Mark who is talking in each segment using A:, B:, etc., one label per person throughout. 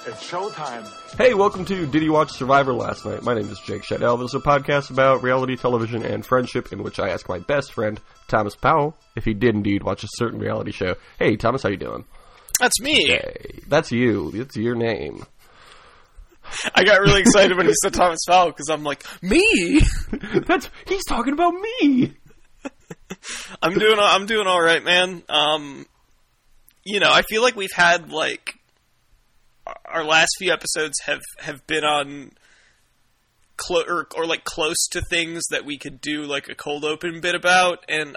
A: It's showtime.
B: Hey, welcome to Did You Watch Survivor Last Night? My name is Jake Shadell. This is a podcast about reality television and friendship in which I ask my best friend, Thomas Powell, if he did indeed watch a certain reality show. Hey, Thomas, how you doing?
C: That's me.
B: Hey, that's you. It's your name.
C: I got really excited when he said Thomas Powell because I'm like, me?
B: He's talking about me.
C: I'm doing all right, man. I feel like we've had our last few episodes have been on close to things that we could do like a cold open bit about, and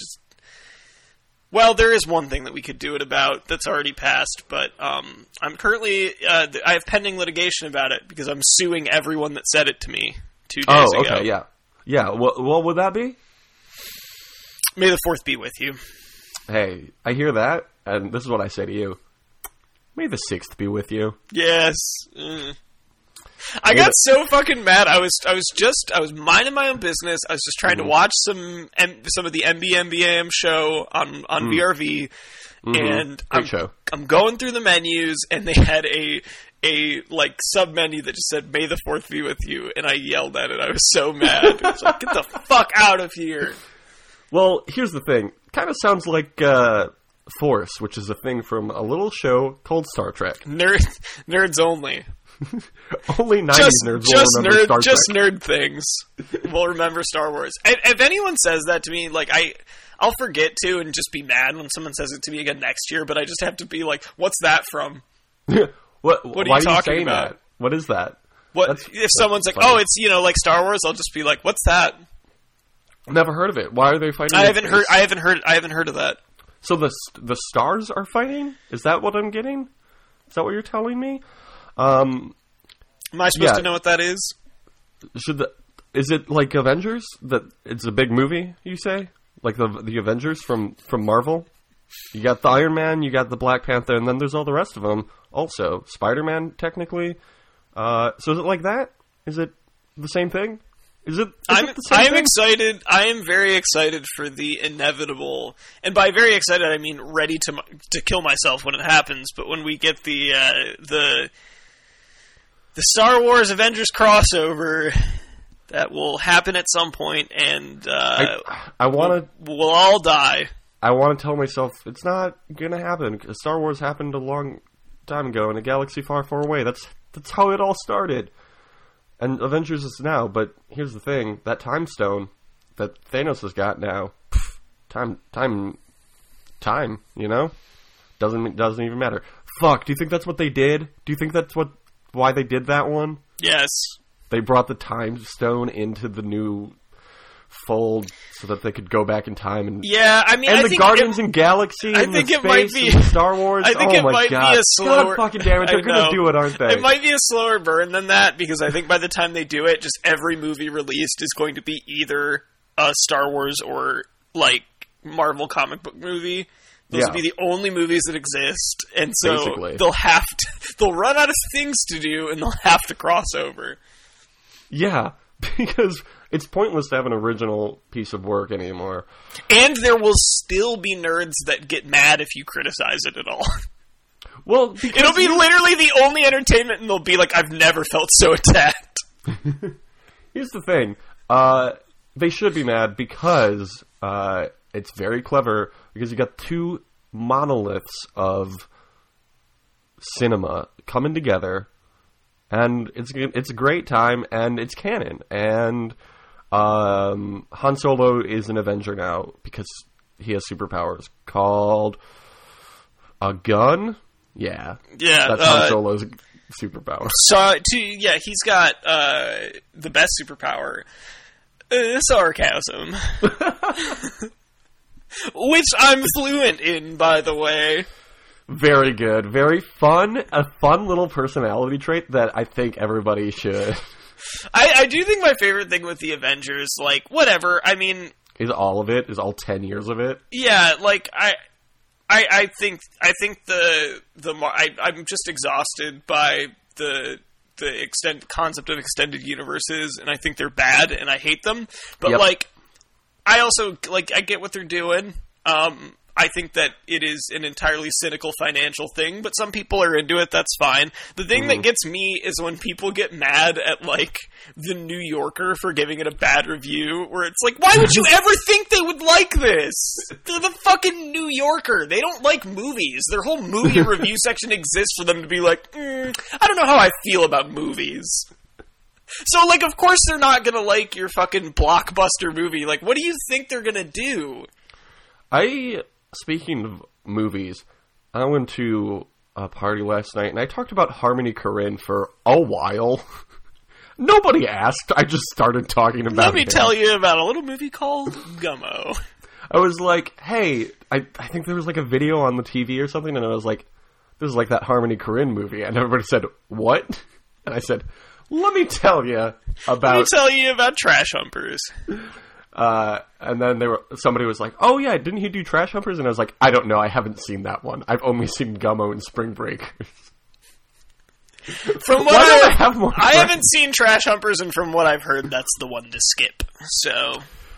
C: there is one thing that we could do it about that's alredy passed, but I'm currently I have pending litigation about it because I'm suing everyone that said it to me 2 days ago.
B: Okay, yeah. What would that be?
C: May the 4th be with you.
B: Hey, I hear that, and this is what I say to you. May the 6th be with you.
C: Yes. I got so fucking mad. I was minding my own business. I was just trying to watch some of the NBA show on VRV, and I'm going through the menus, and they had a sub menu that just said "May the 4th be with you," and I yelled at it. I was so mad. I was like, "Get the fuck out of here!"
B: Well, here's the thing. Kind of sounds like Force, which is a thing from a little show called Star Trek.
C: Nerds only.
B: Only 90s nerds will remember Star Trek.
C: Just nerd things will remember Star Wars. If anyone says that to me, I'll forget to and just be mad when someone says it to me again next year, but I just have to be like, what's that from?
B: What
C: are you talking about?
B: That? What is that?
C: If someone's like, funny. Oh, it's, like Star Wars, I'll just be like, what's that?
B: Never heard of it. Why are they fighting?
C: I haven't heard of that.
B: So the stars are fighting? Is that what I'm getting? Is that what you're telling me?
C: Am I supposed to know what that is?
B: Is it like Avengers? That it's a big movie, you say? Like the Avengers from Marvel? You got the Iron Man, you got the Black Panther, and then there's all the rest of them. Also, Spider-Man, technically. So is it like that? Is it the same thing? I'm
C: excited. I am very excited for the inevitable, and by very excited I mean ready to kill myself when it happens. But when we get the Star Wars Avengers crossover, that will happen at some point, and we'll all die.
B: I want to tell myself it's not gonna happen because Star Wars happened a long time ago in a galaxy far, far away. That's how it all started. And Avengers is now, but here's the thing: that time stone that Thanos has got now, time, doesn't even matter. Fuck. Do you think that's what they did? Do you think that's why they did that one?
C: Yes.
B: They brought the time stone into the new fold so that they could go back in time and the Guardians and Galaxy and the space and Star Wars.
C: I think might be a slower.
B: God fucking damn it, they're gonna do it, aren't they?
C: It might be a slower burn than that because I think by the time they do it, just every movie released is going to be either a Star Wars or Marvel comic book movie. Those will be the only movies that exist, and so
B: basically
C: they'll run out of things to do and they'll have to cross over.
B: Yeah, because it's pointless to have an original piece of work anymore.
C: And there will still be nerds that get mad if you criticize it at all.
B: Well,
C: it'll be literally the only entertainment, and they'll be like, I've never felt so attacked.
B: Here's the thing. They should be mad because it's very clever, because you got two monoliths of cinema coming together, and it's a great time, and it's canon, and Han Solo is an Avenger now because he has superpowers called a gun. Yeah, that's Han Solo's superpower.
C: So, he's got the best superpower, sarcasm, which I'm fluent in, by the way.
B: Very good, very fun. A fun little personality trait that I think everybody should.
C: I do think my favorite thing with the Avengers, whatever, I mean...
B: Is all of it? Is all 10 years of it?
C: Yeah, I think I'm just exhausted by the concept of extended universes, and I think they're bad, and I hate them. But, I also, I get what they're doing. I think that it is an entirely cynical financial thing, but some people are into it, that's fine. The thing that gets me is when people get mad at, like, the New Yorker for giving it a bad review, where it's like, why would you ever think they would like this? They're the fucking New Yorker. They don't like movies. Their whole movie review section exists for them to be like, I don't know how I feel about movies. So, like, of course they're not gonna like your fucking blockbuster movie. Like, what do you think they're gonna do?
B: Speaking of movies, I went to a party last night, and I talked about Harmony Korine for a while. Nobody asked. I just started talking about it.
C: Let me tell you about a little movie called Gummo.
B: I was like, hey, I think there was, like, a video on the TV or something, and I was like, this is like that Harmony Korine movie. And everybody said, what? And I said, let me tell you about
C: Trash Humpers.
B: And then somebody was like, oh yeah, didn't he do Trash Humpers? And I was like, I don't know, I haven't seen that one. I've only seen Gummo and Spring Breakers.
C: From what I haven't seen Trash Humpers, and from what I've heard, that's the one to skip. So,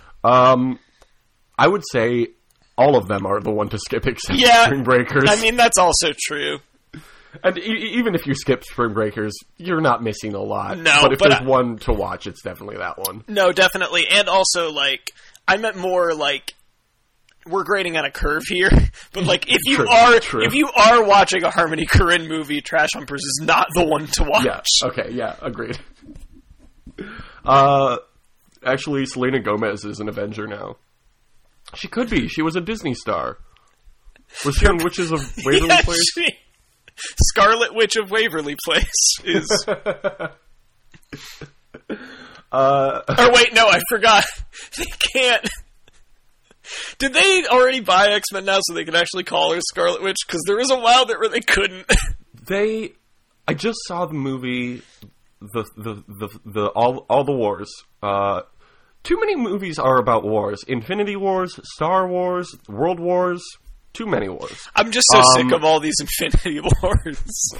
B: I would say all of them are the one to skip except Spring Breakers.
C: I mean, that's also true.
B: And even if you skip Spring Breakers, you're not missing a lot.
C: No,
B: but if there's one to watch, it's definitely that one.
C: No, definitely. And also, like, I meant more like, we're grading on a curve here, but like, if you are watching a Harmony Korine movie, Trash Humpers is not the one to watch.
B: Yeah. Okay. Yeah. Agreed. Actually, Selena Gomez is an Avenger now. She could be. She was a Disney star. Was she on Witches of Waverly Place?
C: Scarlet Witch of Waverly Place is. Or wait, no, I forgot. They can't. Did they already buy X-Men now so they can actually call her Scarlet Witch? Because there was a while there where they couldn't.
B: I just saw the movie, all the wars. Too many movies are about wars. Infinity Wars, Star Wars, World Wars. Too many wars.
C: I'm just so sick of all these Infinity Wars.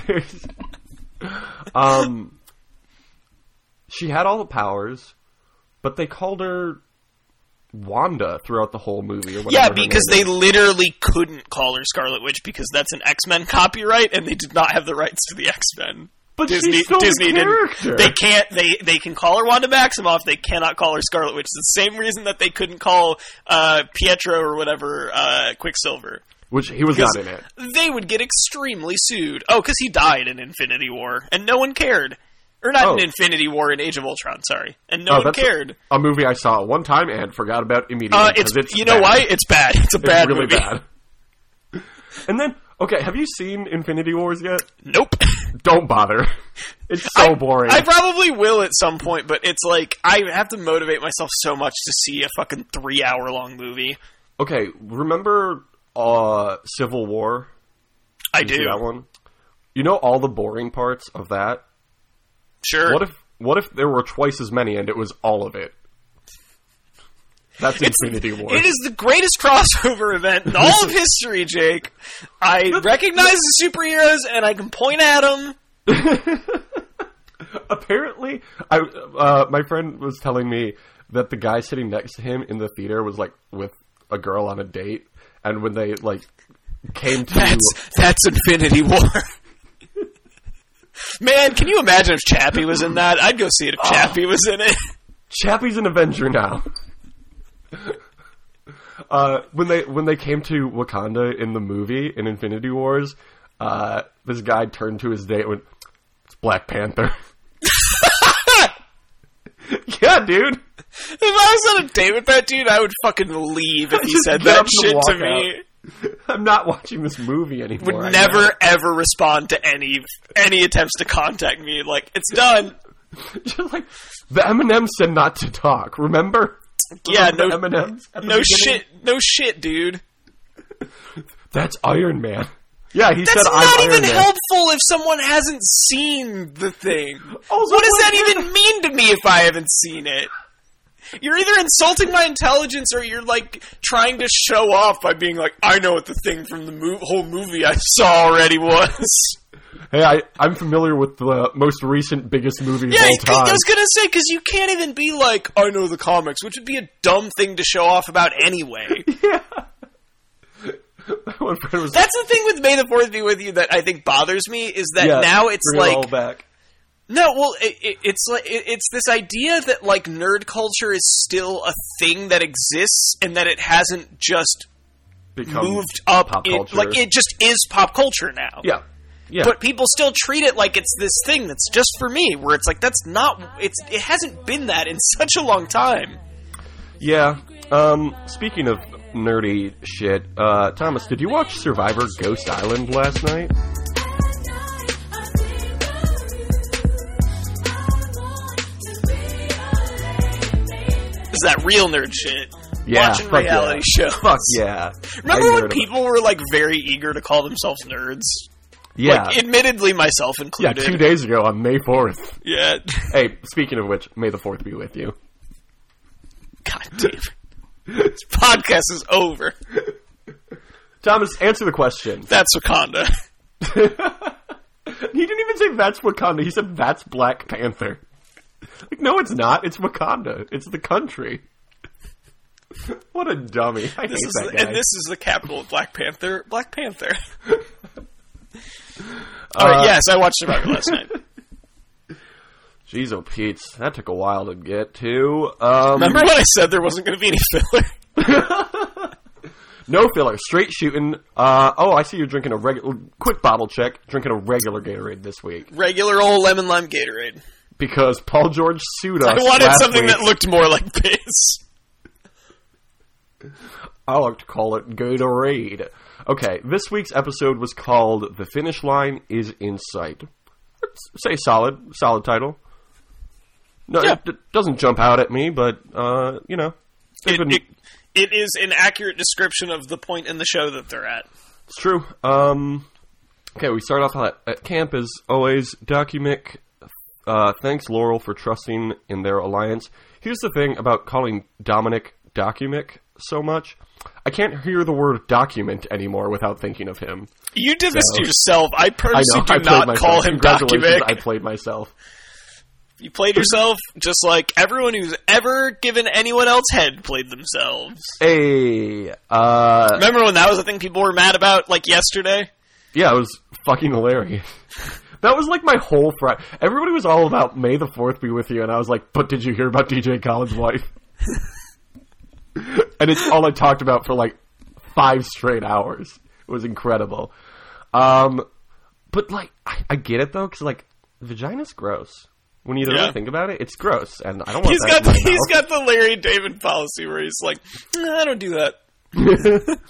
B: She had all the powers, but they called her Wanda throughout the whole movie. Or
C: yeah, because they literally couldn't call her Scarlet Witch because that's an X-Men copyright, and they did not have the rights to the X-Men.
B: But Disney didn't.
C: They can't. They can call her Wanda Maximoff. They cannot call her Scarlet Witch. It's the same reason that they couldn't call Pietro or whatever Quicksilver.
B: Which he was not in it.
C: They would get extremely sued. Oh, because he died in Infinity War, and no one cared. Or not in Infinity War, in Age of Ultron. Sorry, and no one cared.
B: A movie I saw one time and forgot about immediately.
C: It's you know why? It's bad. It's a bad
B: really
C: movie.
B: Bad. And then. Okay, have you seen Infinity Wars yet?
C: Nope.
B: Don't bother. It's so boring.
C: I probably will at some point, but it's like, I have to motivate myself so much to see a fucking 3-hour-long movie.
B: Okay, remember Civil War?
C: I do.
B: See that one? You know all the boring parts of that?
C: Sure.
B: What if there were twice as many and it was all of it? That's Infinity War.
C: It is the greatest crossover event in all of history, Jake. I recognize the superheroes, and I can point at them.
B: Apparently, my friend was telling me that the guy sitting next to him in the theater was, like, with a girl on a date, and when they, like, came to...
C: That's Infinity War. Man, can you imagine if Chappie was in that? I'd go see it if Chappie was in it.
B: Chappie's an Avenger now. When they came to Wakanda in the movie in Infinity Wars, this guy turned to his date and went, "It's Black Panther." Yeah, dude.
C: If I was on a date with that dude, I would fucking leave if he said that shit to me.
B: I'm not watching this movie anymore.
C: Would never ever respond to any attempts to contact me. Like, it's done.
B: Just like the Eminem said not to talk. Remember?
C: Yeah, no shit, dude.
B: That's Iron Man. Yeah, he said
C: That's
B: I'm
C: not
B: Iron
C: even
B: Man.
C: helpful if someone hasn't seen the thing.
B: Also,
C: what does that even mean to me if I haven't seen it? You're either insulting my intelligence or you're, like, trying to show off by being like, I know what the thing from the whole movie I saw already was.
B: Hey, I'm familiar with the most recent biggest movie of all time.
C: I was gonna say, because you can't even be like, I know the comics, which would be a dumb thing to show off about anyway.
B: Yeah. One friend was
C: That's the thing with May the 4th be with you that I think bothers me, is that now it's
B: bring
C: like...
B: it all back.
C: No, well, it's this idea that, like, nerd culture is still a thing that exists and that it hasn't just moved up.
B: Pop culture.
C: Like, it just is pop culture now.
B: Yeah. Yeah.
C: But people still treat it like it's this thing that's just for me, where it's like, that's not... It hasn't been that in such a long time.
B: Yeah. Speaking of nerdy shit, Thomas, did you watch Survivor Ghost Island last night?
C: Is that real nerd shit?
B: Yeah,
C: Watching reality shows.
B: Fuck yeah.
C: Remember when people were, like, very eager to call themselves nerds?
B: Yeah.
C: Like, admittedly, myself included.
B: Yeah, 2 days ago on May 4th.
C: Yeah.
B: Hey, speaking of which, May the 4th be with you.
C: God damn it. This podcast is over.
B: Thomas, answer the question.
C: That's Wakanda.
B: He didn't even say that's Wakanda. He said that's Black Panther. Like, no, it's not. It's Wakanda. It's the country. What a dummy. I hate that guy.
C: And this is the capital of Black Panther. Black Panther. Alright, yes, I watched Survivor last night.
B: Jeez, oh Pete's. That took a while to get to.
C: Remember when I said there wasn't going to be any filler?
B: No filler. Straight shooting. I see you're drinking a regular... Quick bottle check. Drinking a regular Gatorade this week.
C: Regular old lemon lime Gatorade.
B: Because Paul George sued us
C: I wanted something
B: week.
C: that looked more like this.
B: I like to call it Gatorade. Okay, this week's episode was called The Finish Line is in Sight. Say solid title. No,
C: yeah.
B: It doesn't jump out at me, but, you know.
C: It is an accurate description of the point in the show that they're at.
B: It's true. Okay, we start off at camp as always. Documic thanks Laurel for trusting in their alliance. Here's the thing about calling Dominic Documic so much. I can't hear the word document anymore without thinking of him.
C: You did this to yourself. I purposely do
B: I
C: not call him Documic.
B: I played myself.
C: You played yourself just like everyone who's ever given anyone else head played themselves.
B: Hey,
C: remember when that was the thing people were mad about, like, yesterday?
B: Yeah, it was fucking hilarious. That was like my whole Friday. Everybody was all about May the 4th be with you, and I was like, but did you hear about DJ Khaled's wife? And it's all I talked about for like 5 straight hours. It was incredible. But like, I get it though, because like, vagina's gross. When you really think about it, it's gross, and I don't want that in my mouth.
C: He's got the Larry David policy where he's like, I don't do that.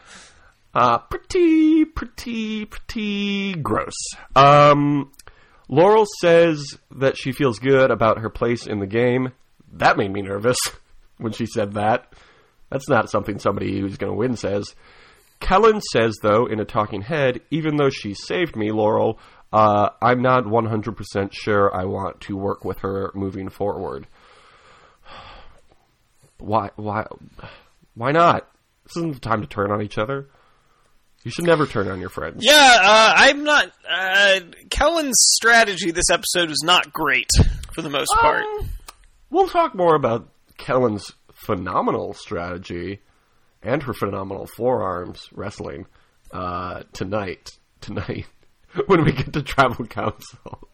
C: Pretty
B: gross. Laurel says that she feels good about her place in the game. That made me nervous when she said that. That's not something somebody who's going to win says. Kellen says, though, in a talking head, even though she saved me, Laurel, I'm not 100% sure I want to work with her moving forward. Why not? This isn't the time to turn on each other. You should never turn on your friends.
C: Yeah, I'm not... Kellen's strategy this episode is not great, for the most part.
B: We'll talk more about Kellen's phenomenal strategy and her phenomenal forearms wrestling tonight, when we get to Tribal Council.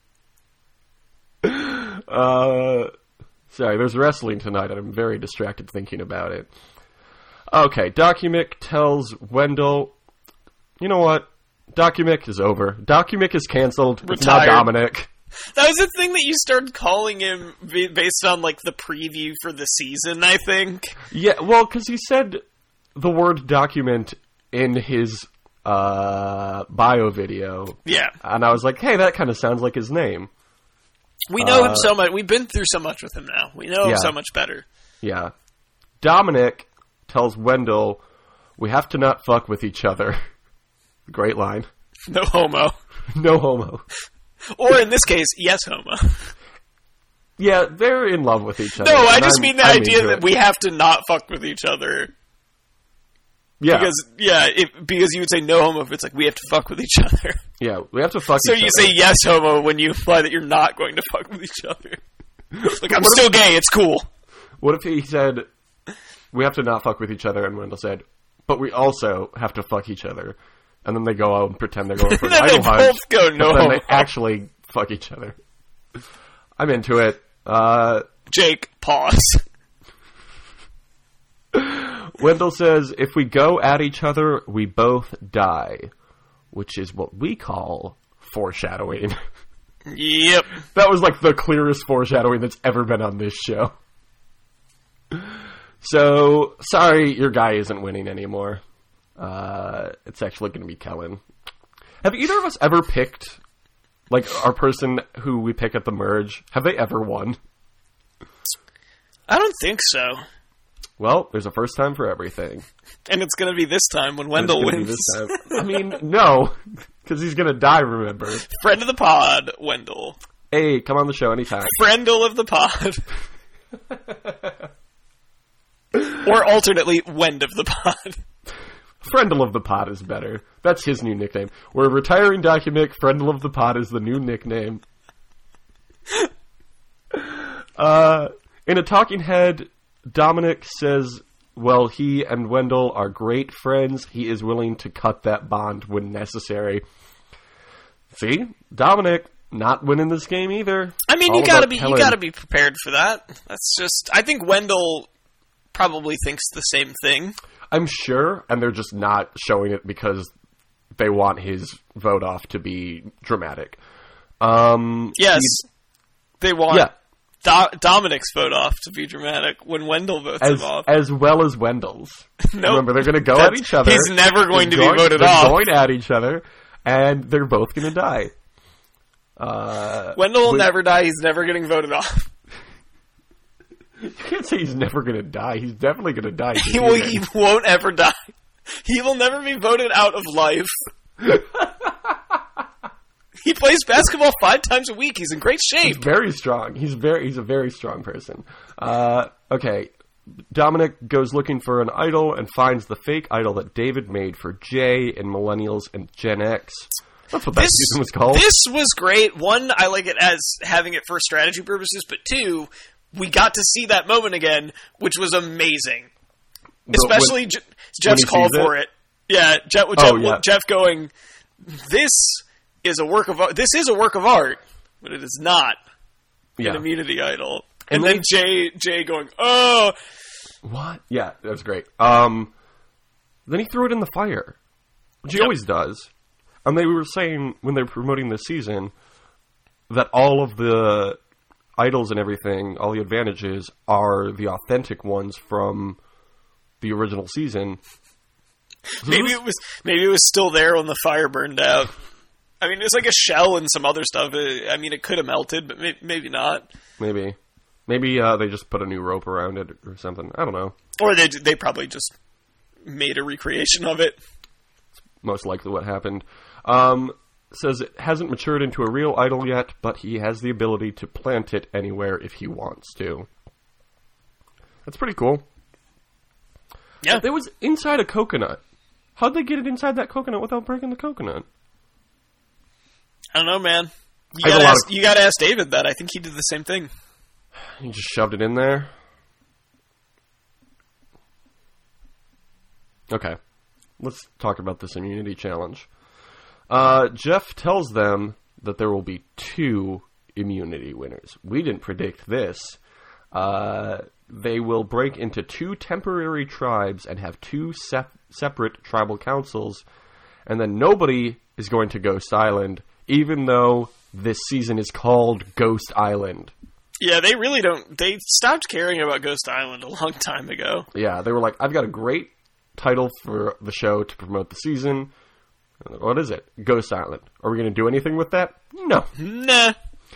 B: Sorry, there's wrestling tonight, and I'm very distracted thinking about it. Okay, Documic tells Wendell, you know what? Documic is over. Documic is canceled.
C: Retired.
B: It's now Dominic.
C: That was the thing that you started calling him based on, like, the preview for the season, I think.
B: Yeah, well, because he said the word document in his bio video.
C: Yeah.
B: And I was like, hey, that kind of sounds like his name.
C: We know him so much. We've been through so much with him now. We know him so much better.
B: Yeah. Dominic tells Wendell, we have to not fuck with each other. Great line.
C: No homo.
B: No homo.
C: Or in this case, yes homo.
B: Yeah, they're in love with each other.
C: No, I just mean the idea that we have to not fuck with each other.
B: Yeah.
C: Because you would say no homo if it's like we have to fuck with each other.
B: Yeah, we have to fuck each other.
C: So you say yes homo when you imply that you're not going to fuck with each other. Like, I'm still gay, it's cool.
B: What if he said, we have to not fuck with each other, and Wendell said, but we also have to fuck each other. And then they go out and pretend they're going for an
C: then
B: idol
C: they
B: hunt.
C: both go no
B: But then they
C: homo.
B: actually fuck each other. I'm into it.
C: Jake, pause.
B: Wendell says, if we go at each other, we both die. Which is what we call foreshadowing.
C: Yep.
B: That was like the clearest foreshadowing that's ever been on this show. So, sorry, your guy isn't winning anymore. It's actually going to be Kellen. Have either of us ever picked, like, our person who we pick at the merge? Have they ever won?
C: I don't think so.
B: Well, there's a first time for everything.
C: And it's going to be this time when Wendell
B: It's gonna be
C: wins.
B: this time. I mean, no, because he's going to die, remember.
C: Friend of the pod, Wendell.
B: Hey, come on the show anytime.
C: Friendle of the pod. Or alternately, Wend of the pod.
B: Friendle of the Pod is better. That's his new nickname. We're retiring Documic. Friendle of the Pod is the new nickname. In a talking head, Dominic says, well, he and Wendell are great friends. He is willing to cut that bond when necessary. See? Dominic not winning this game either.
C: I mean,
B: All
C: you gotta
B: about
C: be prepared for that. That's just, I think Wendell probably thinks the same thing.
B: I'm sure, and they're just not showing it because they want his vote off to be dramatic.
C: Yes, they want
B: Yeah.
C: Dominic's vote off to be dramatic when Wendell votes him off.
B: As well as Wendell's.
C: Nope.
B: Remember, they're going to go at each other.
C: He's never going to be
B: They're
C: voted off.
B: They're going at each other, and they're both going to die.
C: Wendell will never die. He's never getting voted off.
B: You can't say he's never going to die. He's definitely going to die.
C: He won't ever die. He will never be voted out of life. He plays basketball 5 times a week. He's in great shape.
B: He's very strong. He's a very strong person. Okay. Dominic goes looking for an idol and finds the fake idol that David made for Jay in Millennials and Gen X. That's what that season was called.
C: This was great. One, I like it as having it for strategy purposes, but two, we got to see that moment again, which was amazing. Especially Jeff's call for it. Yeah, Jeff going, this is a work of art, but it is not an immunity idol. And then Jay going, oh,
B: what? Yeah, that was great. Then he threw it in the fire, which he always does. And they were saying when they were promoting this season that all of the idols and everything, all the advantages, are the authentic ones from the original season.
C: Maybe it was still there when the fire burned out. I mean, it was like a shell and some other stuff. I mean, it could have melted, but maybe not.
B: Maybe they just put a new rope around it or something. I don't know.
C: Or they probably just made a recreation of it.
B: Most likely what happened. Says it hasn't matured into a real idol yet, but he has the ability to plant it anywhere if he wants to. That's pretty cool.
C: Yeah.
B: It was inside a coconut. How'd they get it inside that coconut without breaking the coconut?
C: I don't know, man. You gotta ask David that. I think he did the same thing.
B: He just shoved it in there? Okay. Let's talk about this immunity challenge. Jeff tells them that there will be 2 immunity winners. We didn't predict this. They will break into 2 temporary tribes and have 2 separate tribal councils, and then nobody is going to Ghost Island, even though this season is called Ghost Island.
C: Yeah, they really don't. They stopped caring about Ghost Island a long time ago.
B: Yeah, they were like, I've got a great title for the show to promote the season. What is it? Ghost Island. Are we going to do anything with that? No.
C: Nah.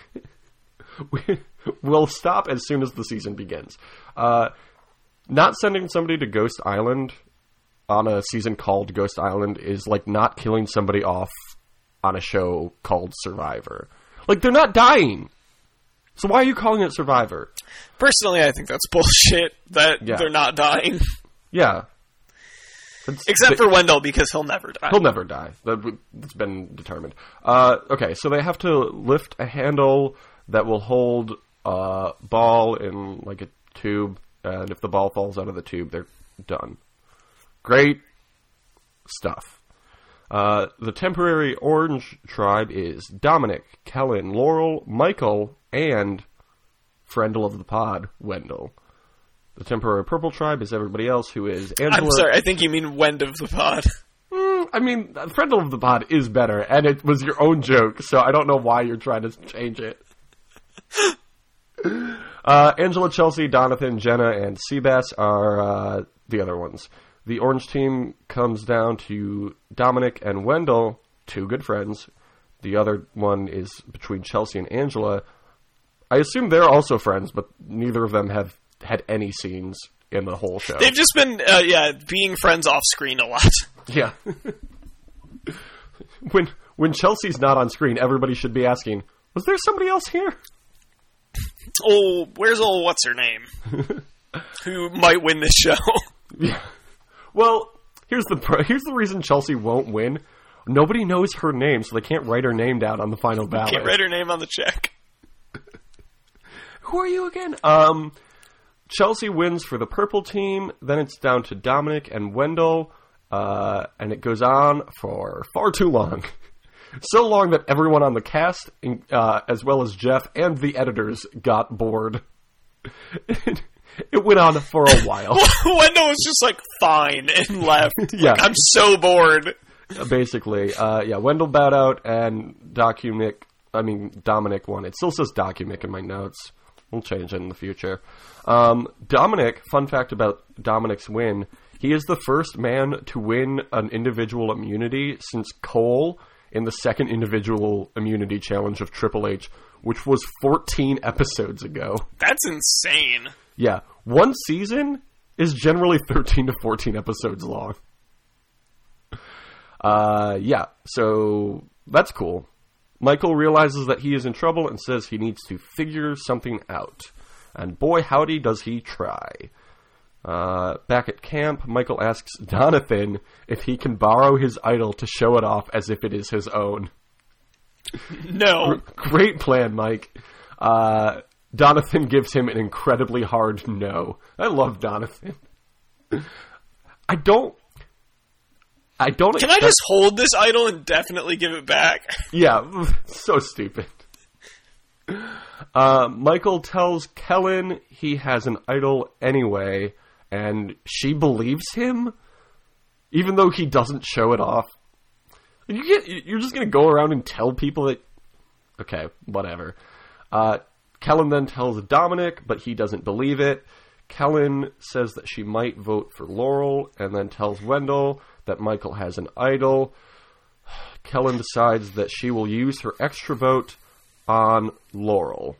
B: We'll stop as soon as the season begins. Not sending somebody to Ghost Island on a season called Ghost Island is like not killing somebody off on a show called Survivor. Like, they're not dying. So why are you calling it Survivor?
C: Personally, I think that's bullshit that they're not dying.
B: Yeah.
C: Except for Wendell, because he'll never die.
B: He'll never die. That's been determined. Okay, so they have to lift a handle that will hold a ball in like a tube, and if the ball falls out of the tube, they're done. Great. stuff. The temporary orange tribe is Dominic, Kellen, Laurel, Michael, and Friendle of the pod, Wendell. The temporary purple tribe is everybody else, who is Angela.
C: I'm sorry, I think you mean Wend of the pod.
B: I mean, Friendle of the pod is better, and it was your own joke, so I don't know why you're trying to change it. Angela, Chelsea, Donathan, Jenna, and Seabass are the other ones. The orange team comes down to Dominic and Wendell, two good friends. The other one is between Chelsea and Angela. I assume they're also friends, but neither of them have had any scenes in the whole show.
C: They've just been, being friends off screen a lot.
B: Yeah. When Chelsea's not on screen, everybody should be asking, was there somebody else here?
C: Oh, where's old what's-her-name? Who might win this show?
B: Yeah. Well, here's the reason Chelsea won't win. Nobody knows her name, so they can't write her name down on the final ballot.
C: Can't write her name on the check.
B: Who are you again? Chelsea wins for the purple team. Then it's down to Dominic and Wendell. And it goes on for far too long. So long that everyone on the cast, as well as Jeff and the editors, got bored. It went on for a while.
C: Wendell was just like, fine, and left.
B: Yeah.
C: Like, I'm so bored.
B: Basically, Wendell bowed out, and Dominic won. It still says Documic in my notes. We'll change it in the future. Dominic, fun fact about Dominic's win, he is the first man to win an individual immunity since Cole in the second individual immunity challenge of Triple H, which was 14 episodes ago.
C: That's insane.
B: Yeah. One season is generally 13 to 14 episodes long. So that's cool. Michael realizes that he is in trouble and says he needs to figure something out. And boy, howdy, does he try. Back at camp, Michael asks Donathan if he can borrow his idol to show it off as if it is his own.
C: No.
B: Great plan, Mike. Donathan gives him an incredibly hard no. I love Donathan. I don't.
C: Can I just hold this idol and definitely give it back?
B: Yeah, so stupid. Michael tells Kellen he has an idol anyway, and she believes him, even though he doesn't show it off. You're just going to go around and tell people that... Okay, whatever. Kellen then tells Dominic, but he doesn't believe it. Kellen says that she might vote for Laurel, and then tells Wendell that Michael has an idol. Kellen decides that she will use her extra vote on Laurel.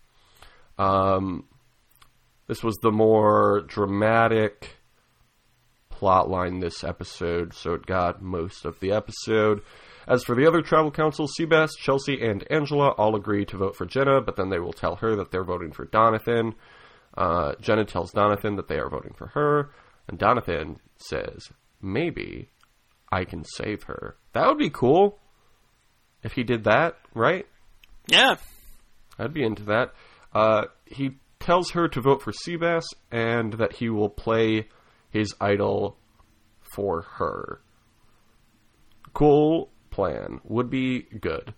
B: This was the more dramatic plotline this episode, so it got most of the episode. As for the other tribal council, Seabass, Chelsea, and Angela all agree to vote for Jenna, but then they will tell her that they're voting for Donathan. Jenna tells Donathan that they are voting for her, and Donathan says, maybe I can save her. That would be cool if he did that, right?
C: Yeah.
B: I'd be into that. He tells her to vote for Seabass and that he will play his idol for her. Cool plan. Would be good.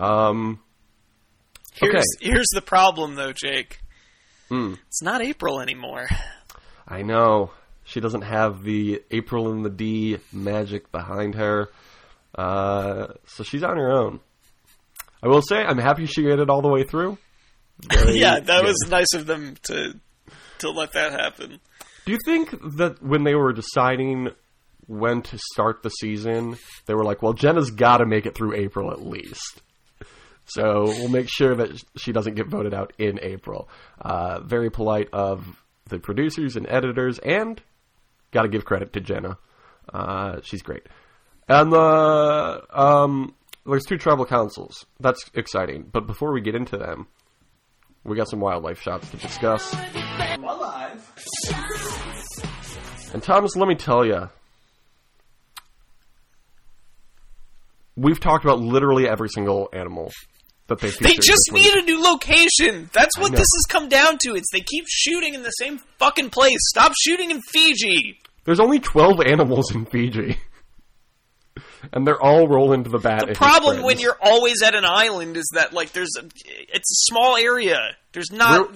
C: Here's the problem, though, Jake. It's not April anymore.
B: I know. She doesn't have the April in the D magic behind her. So she's on her own. I will say, I'm happy she made it all the way through.
C: Yeah, that was nice of them to let that happen.
B: Do you think that when they were deciding when to start the season, they were like, well, Jenna's got to make it through April at least. So we'll make sure that she doesn't get voted out in April. Very polite of the producers and editors, and got to give credit to Jenna. She's great. And there's 2 tribal councils. That's exciting. But before we get into them, we got some wildlife shots to discuss.
C: Alive.
B: And Thomas, let me tell you, we've talked about literally every single animal that they featured.
C: They just need a new location. That's what this has come down to. It's they keep shooting in the same fucking place. Stop shooting in Fiji.
B: There's only 12 animals in Fiji. and they're all rolling to the bat.
C: The problem when you're always at an island is that, like, it's a small area. There's not...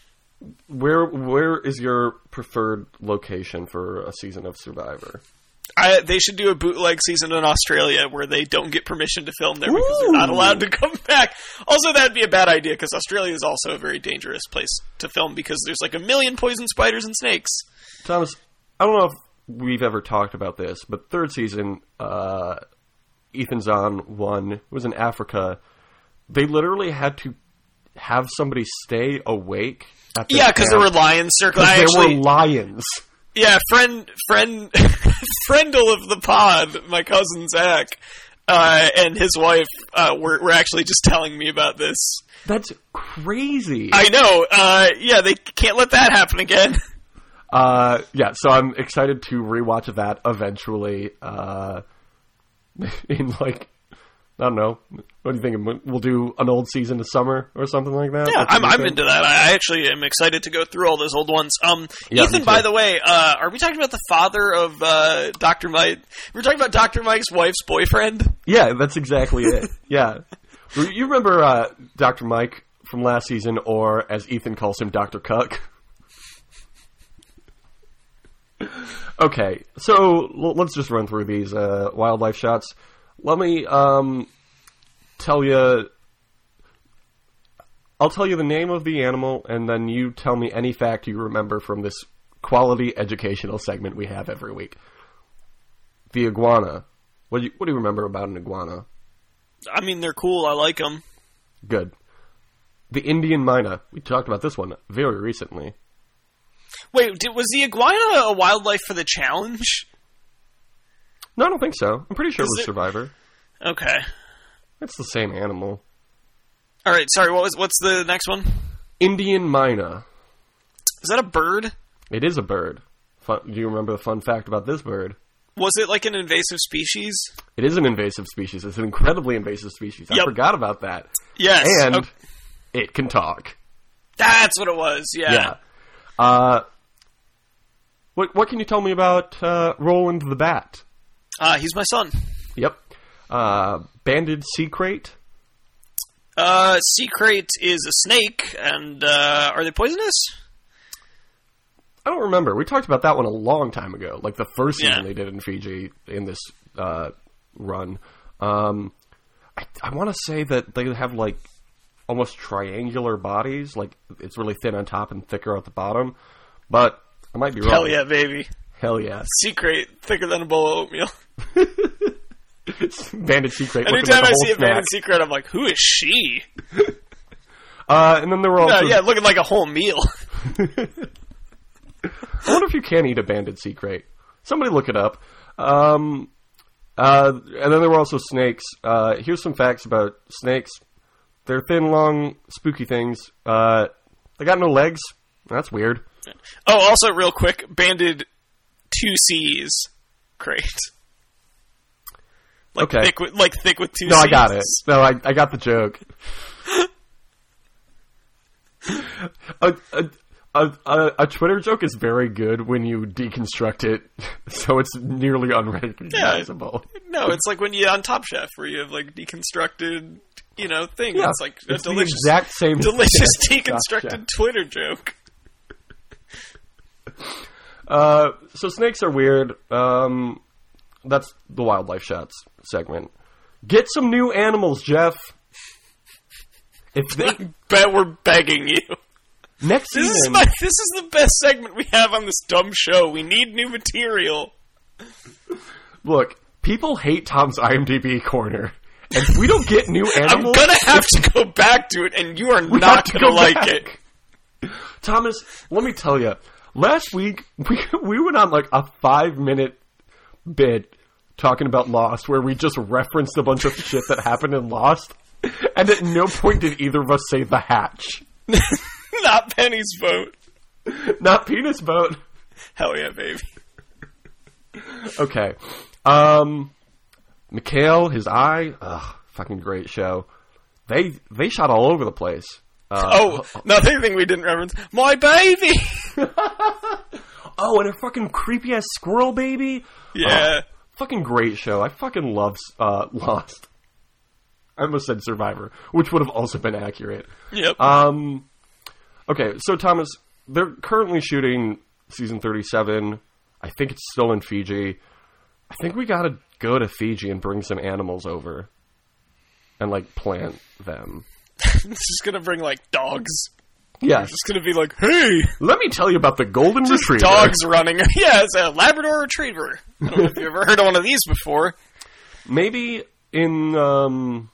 B: Where is your preferred location for a season of Survivor?
C: They should do a bootleg season in Australia where they don't get permission to film there because they're not allowed to come back. Also, that'd be a bad idea because Australia is also a very dangerous place to film because there's like a million poison spiders and snakes.
B: Thomas, I don't know if we've ever talked about this, but third season, Ethan Zahn won. It was in Africa. They literally had to have somebody stay awake.
C: Yeah, because there were lions circling.
B: There were lions.
C: Yeah, friendle of the pod, my cousin Zach, and his wife were actually just telling me about this.
B: That's crazy.
C: I know. Yeah, they can't let that happen again.
B: Yeah, so I'm excited to rewatch that eventually. In like, I don't know. What do you think? We'll do an old season of summer or something like that?
C: Yeah, I'm into that. I actually am excited to go through all those old ones.
B: Yeah,
C: Ethan, by the way, are we talking about the father of Dr. Mike? We're talking about Dr. Mike's wife's boyfriend?
B: Yeah, that's exactly it. Yeah. You remember Dr. Mike from last season, or as Ethan calls him, Dr. Cuck? Okay, so let's just run through these wildlife shots. Let me tell you... I'll tell you the name of the animal, and then you tell me any fact you remember from this quality educational segment we have every week. The iguana. What do you remember about an iguana?
C: I mean, they're cool. I like them.
B: Good. The Indian myna. We talked about this one very recently.
C: Wait, was the iguana a wildlife for the challenge?
B: No, I don't think so. I'm pretty sure it was Survivor.
C: Okay.
B: It's the same animal.
C: All right, sorry, what's the next one?
B: Indian myna.
C: Is that a bird?
B: It is a bird. Do you remember the fun fact about this bird?
C: Was it like an invasive species?
B: It is an invasive species. It's an incredibly invasive species.
C: Yep.
B: I forgot about that.
C: Yes.
B: And it can talk.
C: That's what it was, yeah.
B: Yeah. What can you tell me about Roland the Bat?
C: He's my son.
B: Yep. Banded sea crate.
C: Sea crate is a snake, and are they poisonous?
B: I don't remember. We talked about that one a long time ago, like the first season they did in Fiji in this run. I want to say that they have like almost triangular bodies, like it's really thin on top and thicker at the bottom, but I might be wrong.
C: Hell yeah, baby.
B: Hell yeah.
C: Sea crate, thicker than a bowl of oatmeal.
B: It's banded sea crate.
C: Anytime
B: like
C: I see a banded sea crate, I'm like, who is she?
B: And then there were also...
C: yeah, looking like a whole meal.
B: I wonder if you can eat a banded sea crate. Somebody look it up. And then there were also snakes. Here's some facts about snakes. They're thin, long, spooky things. They got no legs. That's weird.
C: Oh, also, real quick, banded 2Cs crate. Like
B: okay.
C: Thick with 2 C's.
B: No, I got it. No, I got the joke. A Twitter joke is very good when you deconstruct it, so it's nearly unrecognizable.
C: Yeah. No, it's like when you on Top Chef, where you have like deconstructed, thing.
B: Yeah,
C: it's like a delicious,
B: the exact same
C: delicious deconstructed Twitter joke.
B: So snakes are weird. That's the wildlife shots segment. Get some new animals, Jeff.
C: I bet we're begging you.
B: Next season.
C: This is the best segment we have on this dumb show. We need new material.
B: Look, people hate Tom's IMDb corner. And if we don't get new animals...
C: I'm gonna have to go back to it, and you are not gonna like it.
B: Thomas, let me tell you. Last week, we went on like a 5-minute bit talking about Lost, where we just referenced a bunch of shit that happened in Lost, and at no point did either of us say the hatch.
C: Not Penny's boat.
B: Not Penis boat.
C: Hell yeah, baby.
B: Okay. Mikhail, his eye, fucking great show. They shot all over the place.
C: Another thing we didn't reference. My baby!
B: Oh, and a fucking creepy-ass squirrel baby?
C: Yeah.
B: Fucking great show. I fucking love Lost. I almost said Survivor, which would have also been accurate.
C: Yep.
B: Okay, so Thomas, they're currently shooting season 37. I think it's still in Fiji. I think we gotta go to Fiji and bring some animals over. And, like, plant them.
C: This is gonna bring, like, dogs.
B: Yeah.
C: It's just gonna be like, hey!
B: Let me tell you about the golden retriever.
C: Dogs running. Yeah, it's a Labrador Retriever. I don't know if you've ever heard of one of these before.
B: Maybe in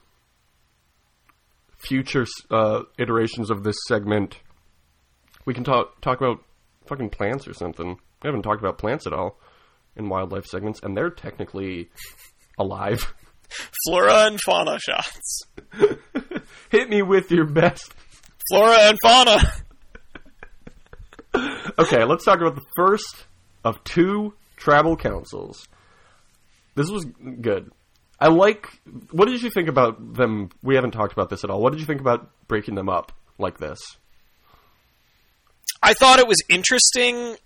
B: future iterations of this segment, we can talk about fucking plants or something. We haven't talked about plants at all in wildlife segments, and they're technically alive.
C: Flora and fauna shots.
B: Hit me with your best.
C: Flora and fauna.
B: Okay, let's talk about the first of 2 travel councils. This was good. What did you think about them? We haven't talked about this at all. What did you think about breaking them up like this?
C: I thought it was interesting.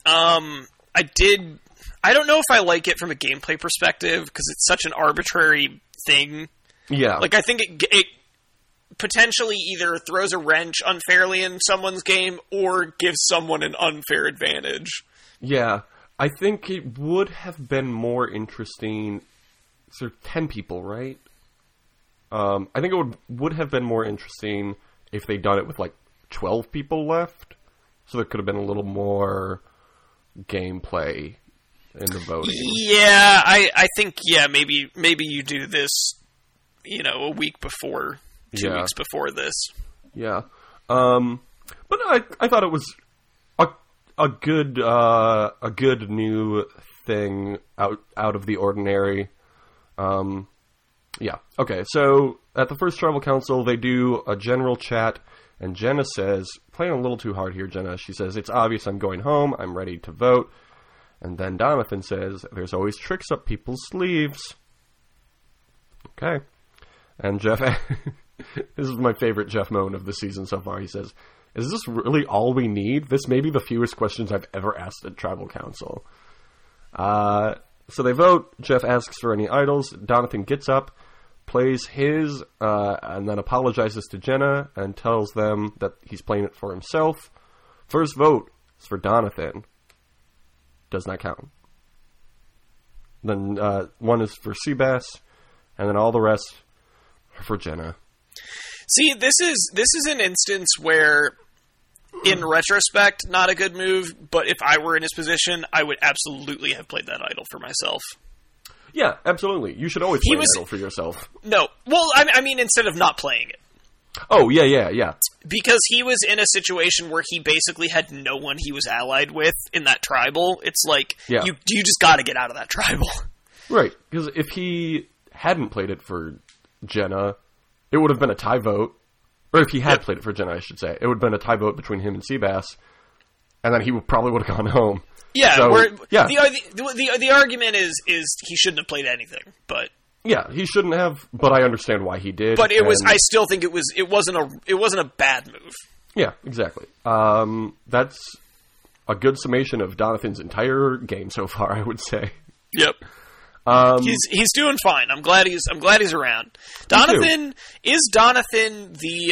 C: I don't know if I like it from a gameplay perspective, because it's such an arbitrary thing.
B: Yeah.
C: Like, I think it potentially either throws a wrench unfairly in someone's game or gives someone an unfair advantage.
B: Yeah. I think it would have been more interesting. So 10 people, right? I think it would have been more interesting if they'd done it with, like, 12 people left. So there could have been a little more gameplay in the voting.
C: Yeah, I think, maybe you do this, a week before, 2 weeks before this.
B: Yeah. But I thought it was a good new thing out of the ordinary. Yeah. Okay, so at the first tribal council, they do a general chat, and Jenna says, playing a little too hard here, Jenna, she says, it's obvious I'm going home, I'm ready to vote. And then Donathan says, there's always tricks up people's sleeves. Okay. And Jeff, this is my favorite Jeff Moan of the season so far, he says, is this really all we need? This may be the fewest questions I've ever asked at tribal council. So they vote. Jeff asks for any idols. Donathan gets up, plays his, and then apologizes to Jenna and tells them that he's playing it for himself. First vote is for Donathan. Does not count. Then one is for Seabass, and then all the rest are for Jenna.
C: See, this is an instance where, in retrospect, not a good move, but if I were in his position, I would absolutely have played that idol for myself.
B: Yeah, absolutely. You should always play an idol for yourself.
C: No. Well, I mean, instead of not playing it.
B: Oh, yeah.
C: Because he was in a situation where he basically had no one he was allied with in that tribal. It's like, you just gotta get out of that tribal.
B: Right, because if he hadn't played it for Jenna, it would have been a tie vote. Or if he had played it for Jenna, I should say. It would have been a tie vote between him and Seabass, and then he probably would have gone home.
C: Yeah,
B: so,
C: the argument is he shouldn't have played anything, but...
B: Yeah, he shouldn't have, but I understand why he did.
C: But I still think it wasn't a bad move.
B: Yeah, exactly. That's a good summation of Donathan's entire game so far, I would say.
C: Yep. He's doing fine. I'm glad he's around. Donathan is Donathan the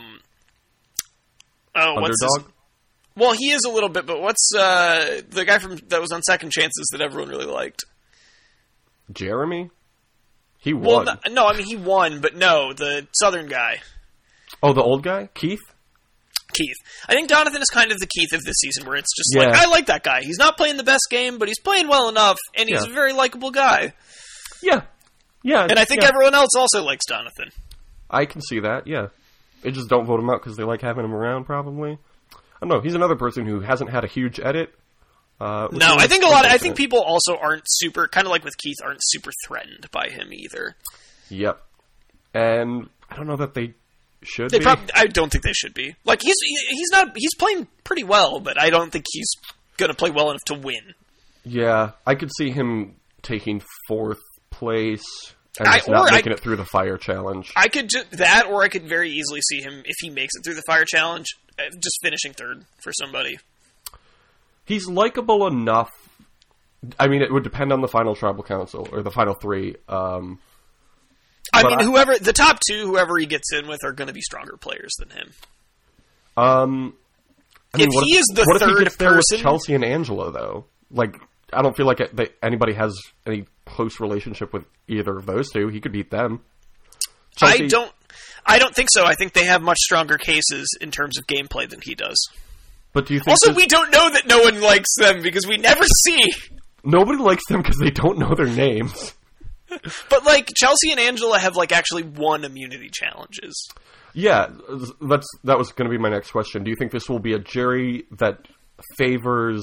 B: underdog?
C: Well, he is a little bit, but what's the guy that was on Second Chances that everyone really liked?
B: Jeremy? He won.
C: Well, no, I mean he won, but no, the Southern guy.
B: Oh, the old guy? Keith.
C: I think Donathan is kind of the Keith of this season, where it's just like, I like that guy. He's not playing the best game, but he's playing well enough, and he's a very likable guy.
B: Yeah.
C: And I think everyone else also likes Donathan.
B: I can see that, yeah. They just don't vote him out because they like having him around, probably. I don't know. He's another person who hasn't had a huge edit.
C: No, I think people also aren't super, kind of like with Keith, aren't super threatened by him either.
B: Yep. And I don't know that they should be.
C: I don't think they should be. Like, he's playing pretty well, but I don't think he's going to play well enough to win.
B: Yeah, I could see him taking 4th place and just not making it through the fire challenge.
C: I could do that, or I could very easily see him, if he makes it through the fire challenge, just finishing 3rd for somebody.
B: He's likable enough I mean, it would depend on the final tribal council, or the final three.
C: I mean, the top two, whoever he gets in with, are going to be stronger players than him.
B: I mean,
C: if he is the
B: what
C: third
B: if he gets there
C: person,
B: with Chelsea and Angela, though? Like, I don't feel like anybody has any close relationship with either of those two. He could beat them. Chelsea,
C: I don't think so. I think they have much stronger cases in terms of gameplay than he does.
B: But do you think?
C: Also, we don't know that no one likes them because we never see. Nobody
B: likes them because they don't know their names.
C: But like Chelsea and Angela have like actually won immunity challenges.
B: Yeah, that was going to be my next question. Do you think this will be a jury that favors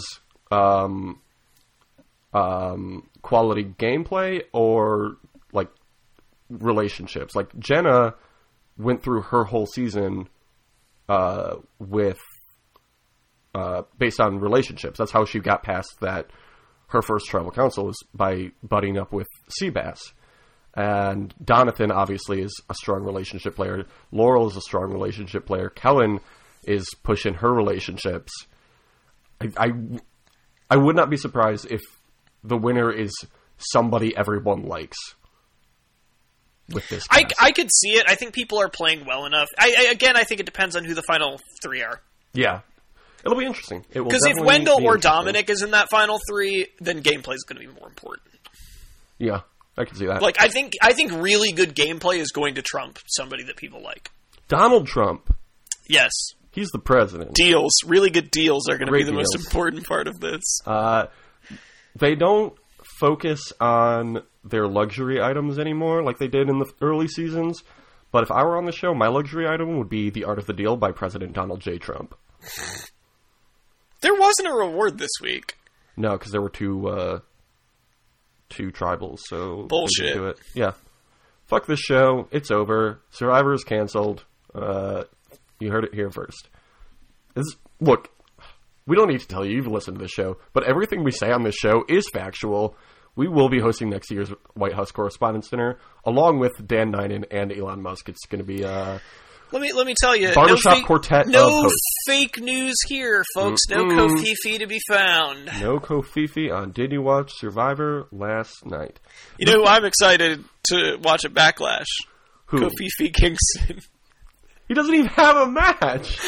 B: quality gameplay or like relationships? Like Jenna went through her whole season with based on relationships. That's how she got past that. Her first tribal council was by budding up with Seabass. And Donathan, obviously, is a strong relationship player. Laurel is a strong relationship player. Kellen is pushing her relationships. I would not be surprised if the winner is somebody everyone likes with this cast.
C: I could see it. I think people are playing well enough. I think it depends on who the final three are.
B: Yeah. It'll be interesting.
C: Because if Wendell or Dominic is in that final three, then gameplay is going to be more important.
B: Yeah, I can see that.
C: Like, I think really good gameplay is going to trump somebody that people like.
B: Donald Trump.
C: Yes.
B: He's the president.
C: Deals. Really good deals are going to be the most important part of this.
B: They don't focus on their luxury items anymore like they did in the early seasons. But if I were on the show, my luxury item would be The Art of the Deal by President Donald J. Trump.
C: There wasn't a reward this week.
B: No, because there were two tribals, so...
C: Bullshit.
B: Do it. Yeah. Fuck this show. It's over. Survivor is canceled. You heard it here first. Look, we don't need to tell you. You've listened to this show. But everything we say on this show is factual. We will be hosting next year's White House Correspondents' Dinner, along with Dan Ninen and Elon Musk. It's going to be...
C: Let me tell you,
B: Barbershop Quartet.
C: No fake news here, folks. No Kofifi to be found.
B: No Kofifi on Did You Watch Survivor last night?
C: You know who I'm excited to watch at Backlash?
B: Who?
C: Kofifi Kingston.
B: He doesn't even have a match.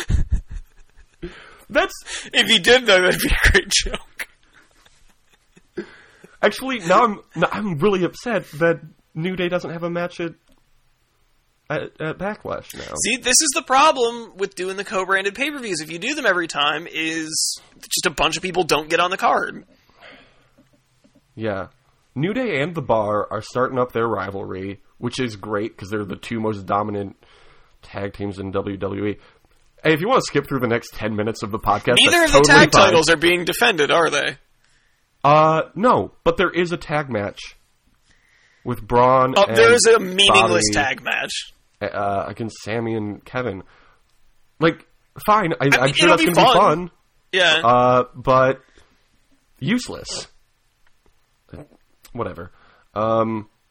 C: If he did, though, that'd be a great joke.
B: Actually, now I'm really upset that New Day doesn't have a match at Backlash now.
C: See, this is the problem with doing the co-branded pay-per-views. If you do them every time, is just a bunch of people don't get on the card.
B: Yeah. New Day and The Bar are starting up their rivalry, which is great because they're the two most dominant tag teams in WWE. Hey, if you want to skip through the next 10 minutes of the podcast,
C: neither of the tag titles are being defended, are they?
B: No, but there is a tag match with Braun and
C: there is a meaningless
B: Bobby,
C: tag match.
B: Against Sammy and Kevin. Like, fine, I'm sure that's going to be fun.
C: Yeah.
B: But useless. Whatever. I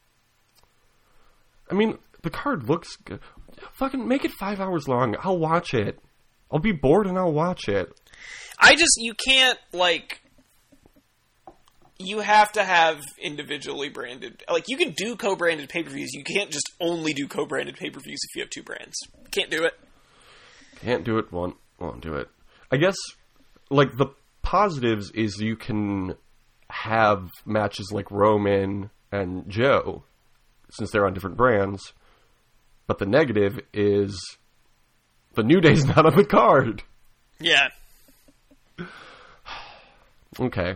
B: mean, the card looks good. Fucking make it 5 hours long. I'll watch it. I'll be bored and I'll watch it.
C: You can't, like... You have to have individually branded... Like, you can do co-branded pay-per-views. You can't just only do co-branded pay-per-views if you have two brands. Can't do it.
B: Can't do it. Won't do it. I guess, like, the positives is you can have matches like Roman and Joe, since they're on different brands. But the negative is the New Day's not on the card.
C: Yeah.
B: Okay.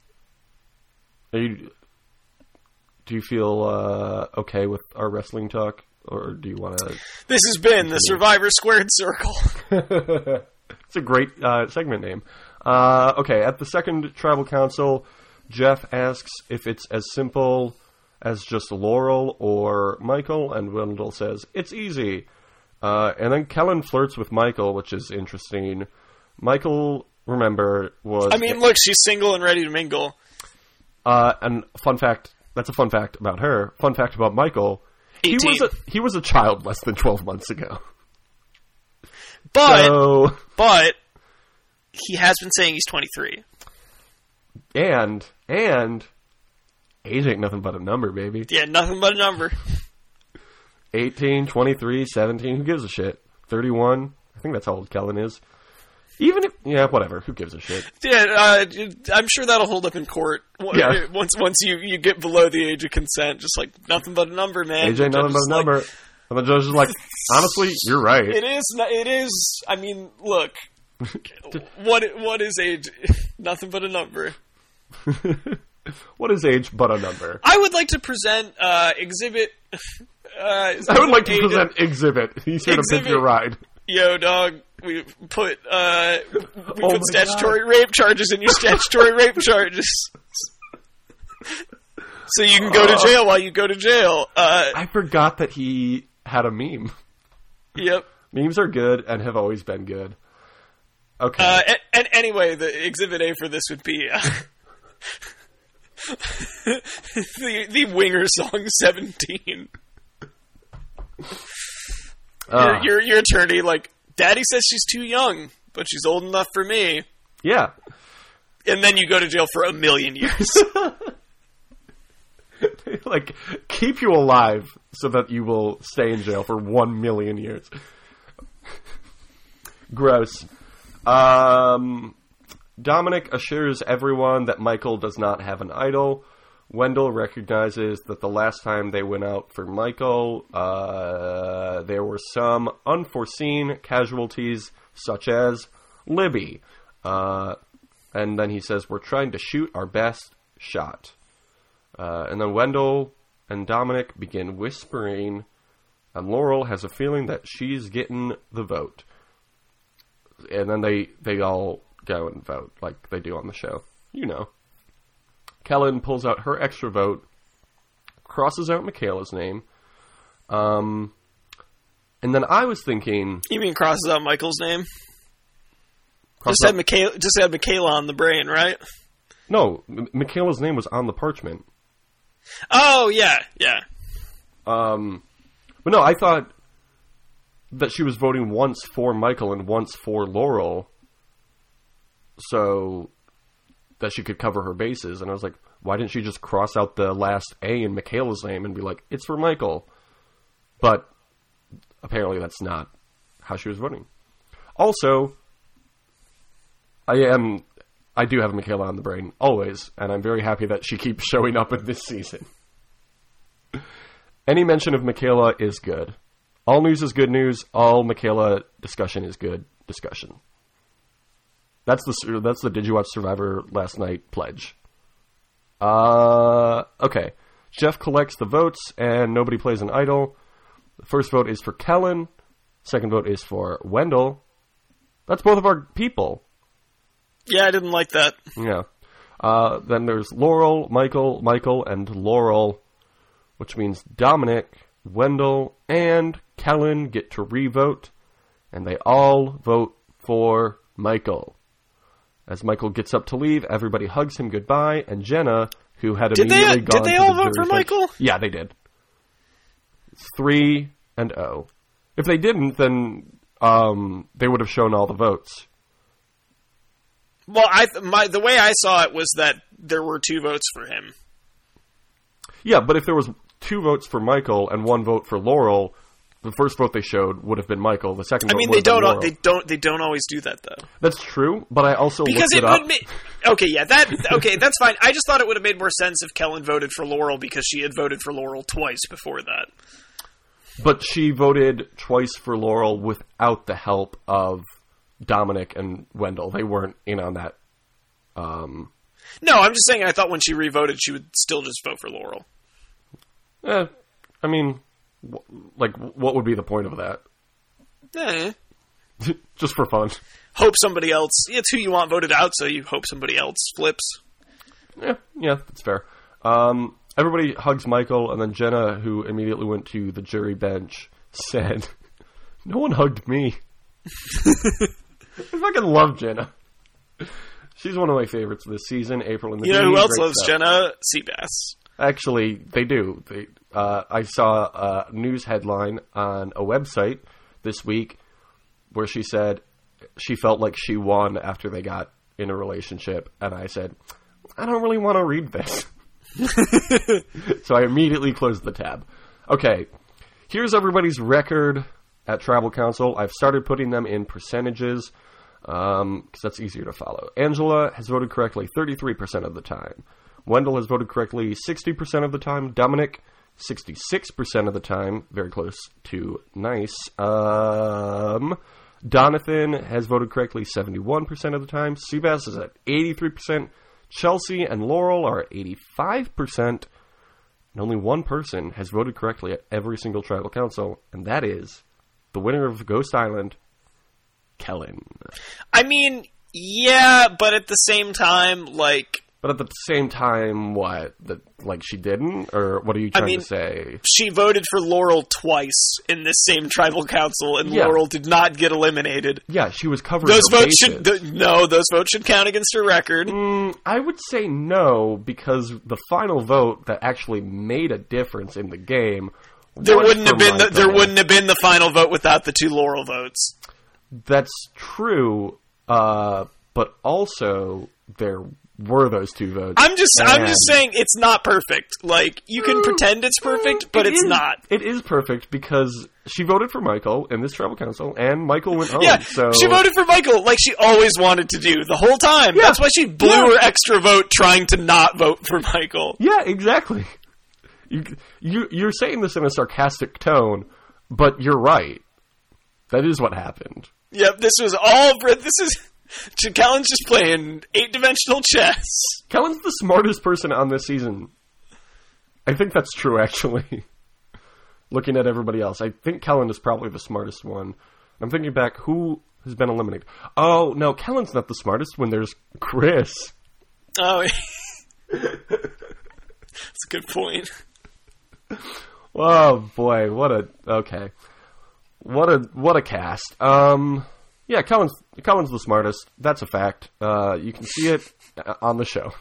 B: Do you feel okay with our wrestling talk, or do you want to...
C: This has been the Survivor Squared Circle.
B: It's a great segment name. Okay, at the second Tribal Council, Jeff asks if it's as simple as just Laurel or Michael, and Wendell says, it's easy. And then Kellen flirts with Michael, which is interesting. Michael, remember, was...
C: I mean, look, she's single and ready to mingle.
B: And fun fact, that's a fun fact about her. Fun fact about Michael,
C: 18.
B: he was a child less than 12 months ago.
C: But he has been saying he's 23.
B: And And age ain't nothing but a number, baby.
C: Yeah, nothing but a number.
B: 18, 23, 17, who gives a shit? 31, I think that's how old Kellen is. Even if, yeah, whatever, who gives a shit?
C: Yeah, I'm sure that'll hold up in court.
B: Yeah.
C: Once you get below the age of consent, just like, nothing but a number, man.
B: Age ain't nothing but a number. And the judge is like, honestly, you're right.
C: It is, I mean, look, what is age? Nothing but a number.
B: What is age but a number?
C: I would like to present exhibit.
B: I would like to present exhibit. He's here to pick your ride.
C: Yo, dog, we put statutory rape charges in your statutory rape charges. So you can go to jail while you go to jail.
B: I forgot that he had a meme.
C: Yep.
B: Memes are good and have always been good. Okay.
C: And anyway, the exhibit A for this would be the Winger song 17. Your attorney, like, Daddy says she's too young, but she's old enough for me.
B: Yeah.
C: And then you go to jail for 1 million years.
B: Like, keep you alive so that you will stay in jail for 1 million years. Gross. Dominic assures everyone that Michael does not have an idol. Wendell recognizes that the last time they went out for Michael, there were some unforeseen casualties, such as Libby. And then he says, we're trying to shoot our best shot. And then Wendell and Dominic begin whispering, and Laurel has a feeling that she's getting the vote. And then they all go and vote, like they do on the show. You know. Kellen pulls out her extra vote, crosses out Michaela's name, and then I was thinking...
C: You mean crosses out Michael's name? Just had Michaela on the brain, right?
B: No, Michaela's name was on the parchment.
C: Oh, yeah.
B: But no, I thought that she was voting once for Michael and once for Laurel, so that she could cover her bases. And I was like, why didn't she just cross out the last A in Michaela's name and be like, it's for Michael? But apparently that's not how she was voting. Also, I do have Michaela on the brain, always, and I'm very happy that she keeps showing up in this season. Any mention of Michaela is good. All news is good news. All Michaela discussion is good discussion. That's the Did You Watch Survivor Last Night pledge. Okay. Jeff collects the votes, and nobody plays an idol. The first vote is for Kellen. Second vote is for Wendell. That's both of our people.
C: Yeah, I didn't like that.
B: Yeah. Then there's Laurel, Michael, and Laurel, which means Dominic, Wendell, and Kellen get to re-vote, and they all vote for Michael. As Michael gets up to leave, everybody hugs him goodbye, and Jenna, who had immediately gone to the
C: Did they all vote for Michael?
B: Yeah, they did. It's 3-0. If they didn't, then they would have shown all the votes.
C: Well, the way I saw it was that there were 2 votes for him.
B: Yeah, but if there was 2 votes for Michael and 1 vote for Laurel, the first vote they showed would have been Michael. The second vote would have been Laurel.
C: They don't always do that though.
B: That's true, but I also
C: because
B: looked it up.
C: That's fine. I just thought it would have made more sense if Kellen voted for Laurel because she had voted for Laurel twice before that.
B: But she voted twice for Laurel without the help of Dominic and Wendell. They weren't in on that.
C: No, I'm just saying I thought when she re-voted she would still just vote for Laurel.
B: I mean, what would be the point of that? Just for fun.
C: Hope somebody else... It's who you want voted out, so you hope somebody else flips.
B: Yeah, that's fair. Everybody hugs Michael, and then Jenna, who immediately went to the jury bench, said, "No one hugged me." I fucking love Jenna. She's one of my favorites this season. April and the
C: You know who else loves Jenna? Seabass.
B: Actually, they do. I saw a news headline on a website this week where she said she felt like she won after they got in a relationship. And I said, I don't really want to read this. So I immediately closed the tab. Okay, here's everybody's record at Tribal Council. I've started putting them in percentages, because that's easier to follow. Angela has voted correctly 33% of the time. Wendell has voted correctly 60% of the time. Dominic, 66% of the time. Very close to nice. Donathan has voted correctly 71% of the time. Seabass is at 83%. Chelsea and Laurel are at 85%. And only one person has voted correctly at every single Tribal Council, and that is the winner of Ghost Island, Kellen.
C: I mean, yeah, but at the same time, like...
B: But at the same time, what? That, like, she didn't? Or what are you trying to say?
C: She voted for Laurel twice in this same Tribal Council, and Laurel did not get eliminated.
B: Yeah, she was covering
C: those
B: her
C: votes
B: bases.
C: those votes should count against her record.
B: I would say no, because the final vote that actually made a difference in the game...
C: There wouldn't have been the final vote without the 2 Laurel votes.
B: That's true, but also there were those 2 votes.
C: I'm just saying it's not perfect. Like, you can pretend it's perfect, but it's not.
B: It is perfect because she voted for Michael in this Tribal Council, and Michael went home.
C: Yeah,
B: so
C: she voted for Michael like she always wanted to do the whole time. Yeah. That's why she blew her extra vote trying to not vote for Michael.
B: Yeah, exactly. You're saying this in a sarcastic tone, but you're right. That is what happened.
C: Yep, Kellen's just playing 8-dimensional chess.
B: Kellen's the smartest person on this season. I think that's true, actually. Looking at everybody else, I think Kellen is probably the smartest one. I'm thinking back, who has been eliminated? Oh, no, Kellen's not the smartest when there's Chris.
C: Oh, that's a good point.
B: Oh, boy, what a cast. Yeah, Kellen's the smartest. That's a fact. You can see it on the show.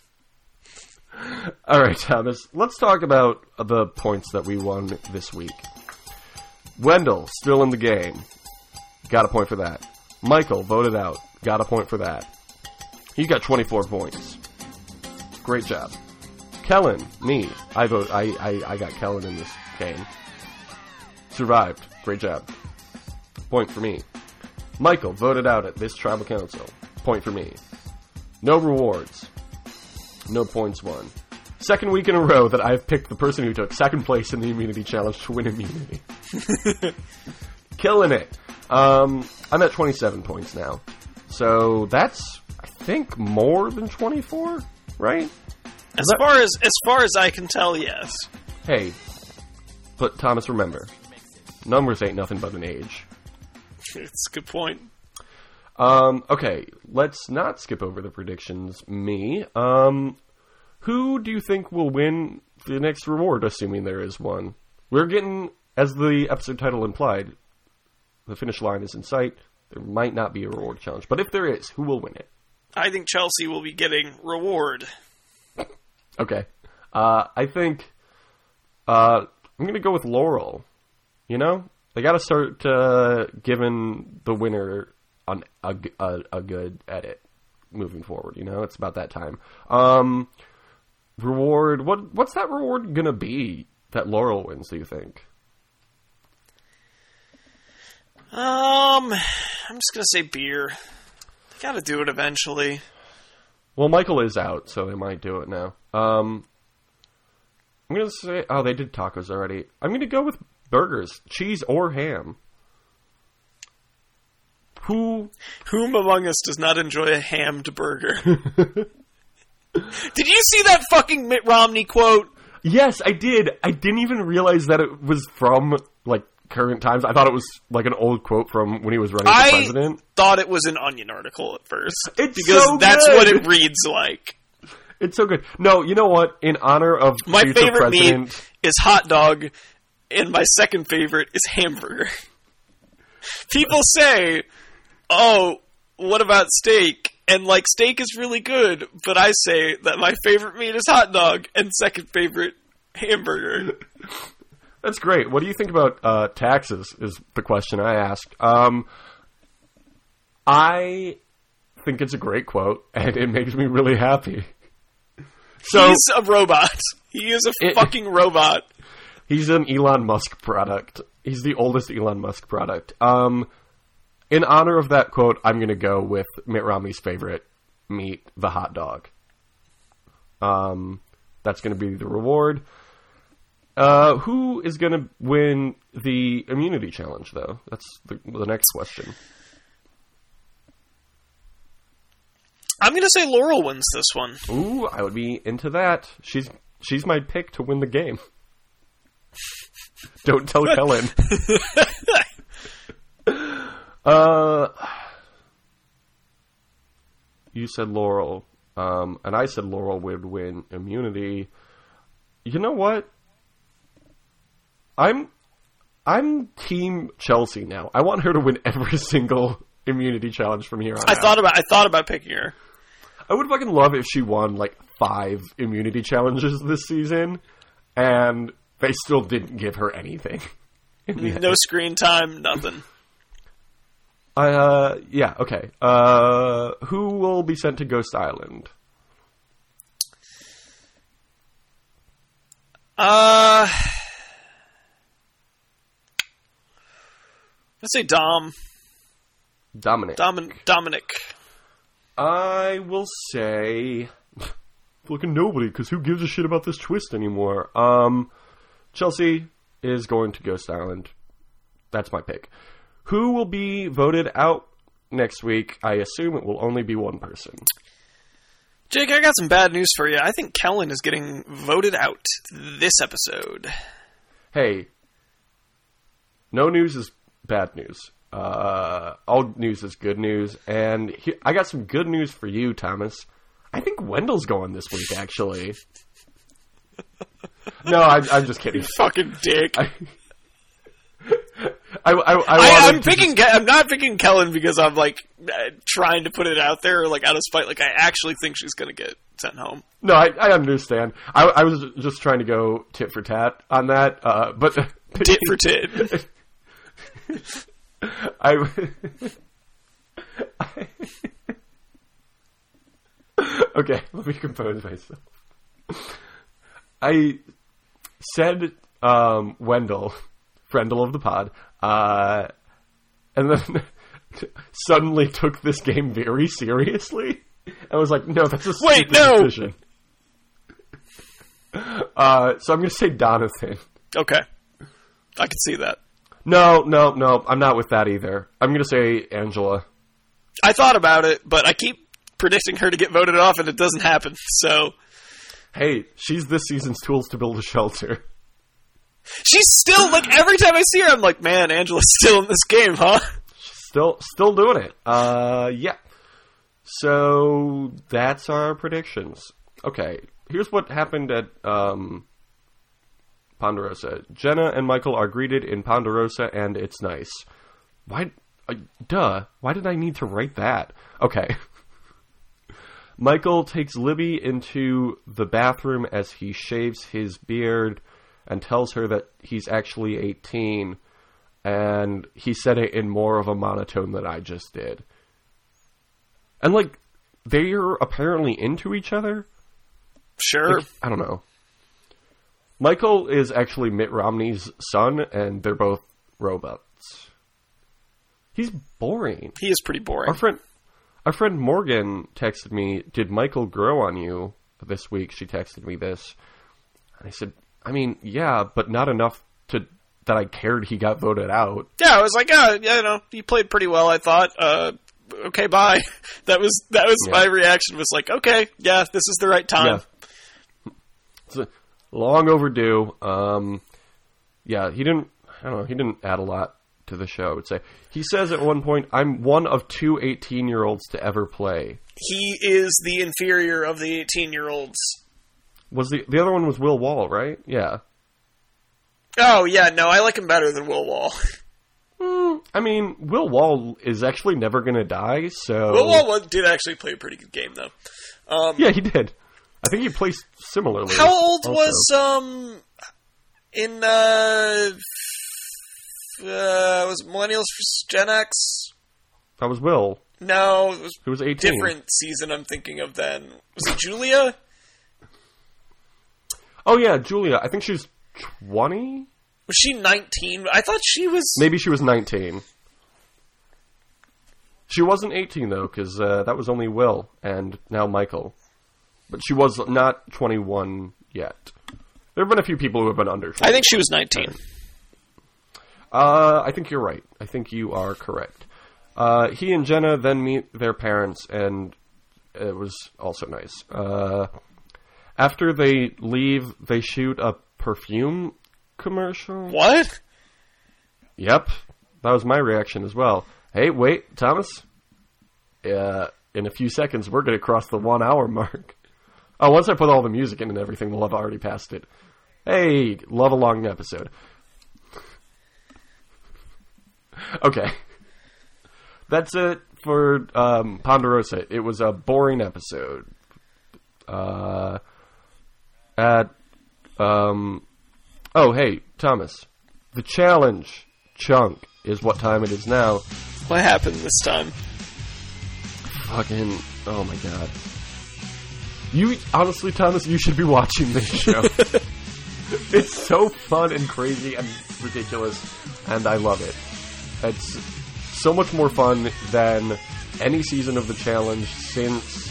B: All right, Thomas. Let's talk about the points that we won this week. Wendell, still in the game. Got a point for that. Michael, voted out. Got a point for that. He got 24 points. Great job. Kellen, me. I got Kellen in this game. Survived. Great job. Point for me. Michael, voted out at this Tribal Council. Point for me. No rewards. No points won. Second week in a row that I've picked the person who took second place in the Immunity Challenge to win immunity. Killing it. I'm at 27 points now. So that's, I think, more than 24, right?
C: As far as I can tell, yes.
B: Hey, but Thomas, remember, numbers ain't nothing but an age.
C: It's a good point.
B: Okay, let's not skip over the predictions. Me. Who do you think will win the next reward, assuming there is one? We're getting, as the episode title implied, the finish line is in sight. There might not be a reward challenge, but if there is, who will win it?
C: I think Chelsea will be getting reward.
B: Okay. I think I'm going to go with Laurel. You know? They got to start giving the winner a good edit moving forward. You know? It's about that time. Reward. What's that reward going to be that Laurel wins, do you think?
C: I'm just going to say beer. They got to do it eventually.
B: Well, Michael is out, so they might do it now. I'm going to say... Oh, they did tacos already. I'm going to go with burgers. Cheese or ham. Whom
C: among us does not enjoy a hammed burger? Did you see that fucking Mitt Romney quote?
B: Yes, I did. I didn't even realize that it was from, like, current times. I thought it was, like, an old quote from when he was running for president.
C: I thought it was an Onion article at first.
B: It's
C: because
B: so
C: that's
B: good.
C: What it reads like.
B: It's so good. No, you know what? In honor of
C: my
B: future
C: favorite
B: president...
C: meat is hot dog, and my second favorite is hamburger. People say, oh, what about steak? And, like, steak is really good, but I say that my favorite meat is hot dog, and second favorite, hamburger.
B: That's great. What do you think about taxes, is the question I asked. I think it's a great quote, and it makes me really happy. So,
C: he's a robot. He is a fucking robot.
B: He's an Elon Musk product. He's the oldest Elon Musk product. In honor of that quote, I'm going to go with Mitt Romney's favorite meat, the hot dog. That's going to be the reward. Who is going to win the immunity challenge, though? That's the next question.
C: I'm going to say Laurel wins this one.
B: Ooh, I would be into that. She's my pick to win the game. Don't tell Kellen. You said Laurel, and I said Laurel would win immunity. You know what? I'm team Chelsea now. I want her to win every single immunity challenge from here on out.
C: I thought about picking her.
B: I would fucking love if she won like 5 immunity challenges this season, and they still didn't give her anything.
C: No screen time, nothing.
B: Yeah, okay. Who will be sent to Ghost Island?
C: Let's say Dom.
B: Dominic.
C: Dominic.
B: I will say... Fucking nobody, because who gives a shit about this twist anymore? Chelsea is going to Ghost Island. That's my pick. Who will be voted out next week? I assume it will only be one person.
C: Jake, I got some bad news for you. I think Kellen is getting voted out this episode.
B: Hey, no news is bad news. All news is good news. And I got some good news for you, Thomas. I think Wendell's going this week, actually. No, I'm just kidding.
C: You fucking dick.
B: I'm
C: not picking Kellen because I'm like trying to put it out there, like out of spite. Like I actually think she's gonna get sent home.
B: No, I understand. I was just trying to go tit for tat on that, but
C: tit for tit.
B: Okay, let me compose myself. I said Wendell, Friendle of the pod, and then suddenly took this game very seriously. I was like, no, that's a stupid decision. So I'm going to say Donathan.
C: Okay. I can see that.
B: No, I'm not with that either. I'm going to say Angela.
C: I thought about it, but I keep predicting her to get voted off, and it doesn't happen, so...
B: Hey, she's this season's Tools to Build a Shelter.
C: She's still, like, every time I see her, I'm like, man, Angela's still in this game, huh?
B: She's still doing it. Yeah. So, that's our predictions. Okay, here's what happened at Ponderosa. Jenna and Michael are greeted in Ponderosa, and it's nice. Why? Why did I need to write that? Okay. Michael takes Libby into the bathroom as he shaves his beard and tells her that he's actually 18, and he said it in more of a monotone than I just did. And, like, they're apparently into each other?
C: Sure.
B: Like, I don't know. Michael is actually Mitt Romney's son, and they're both robots. He's boring.
C: He is pretty boring.
B: Our friend Morgan texted me, did Michael grow on you this week? She texted me this. And I said, I mean, yeah, but not enough that I cared he got voted out.
C: Yeah, I was like, you played pretty well, I thought. Okay, bye. That was my reaction, was like, okay, yeah, this is the right time.
B: Yeah. It's long overdue. Yeah, he didn't add a lot to the show, I would say. He says at one point, I'm one of 2 18-year-olds to ever play.
C: He is the inferior of the 18-year-olds.
B: Was the other one was Will Wall, right? Yeah.
C: Oh, yeah, no, I like him better than Will Wall.
B: I mean, Will Wall is actually never going to die, so...
C: Will Wall did actually play a pretty good game, though.
B: Yeah, he did. I think he plays similarly.
C: How old was was Millennials vs. Gen X?
B: That was Will.
C: No,
B: it was 18.
C: Different season I'm thinking of then. Was it Julia?
B: Oh, yeah, Julia. I think she's 20?
C: Was she 19? I thought she was...
B: Maybe she was 19. She wasn't 18, though, because that was only Will, and now Michael. But she was not 21 yet. There have been a few people who have been under 21.
C: I think she was 19.
B: I think you're right. I think you are correct. He and Jenna then meet their parents, and it was also nice. After they leave, they shoot a perfume commercial.
C: What?
B: Yep. That was my reaction as well. Hey, wait, Thomas. In a few seconds, we're going to cross the 1 hour mark. Oh, once I put all the music in and everything, we'll have already passed it. Hey, love a long episode. Okay. That's it for Ponderosa. It was a boring episode. Oh, hey, Thomas. The challenge chunk is what time it is now.
C: What happened this time?
B: Fucking, oh my god. You, honestly, Thomas, you should be watching this show. It's so fun and crazy and ridiculous, and I love it. It's so much more fun than any season of the challenge since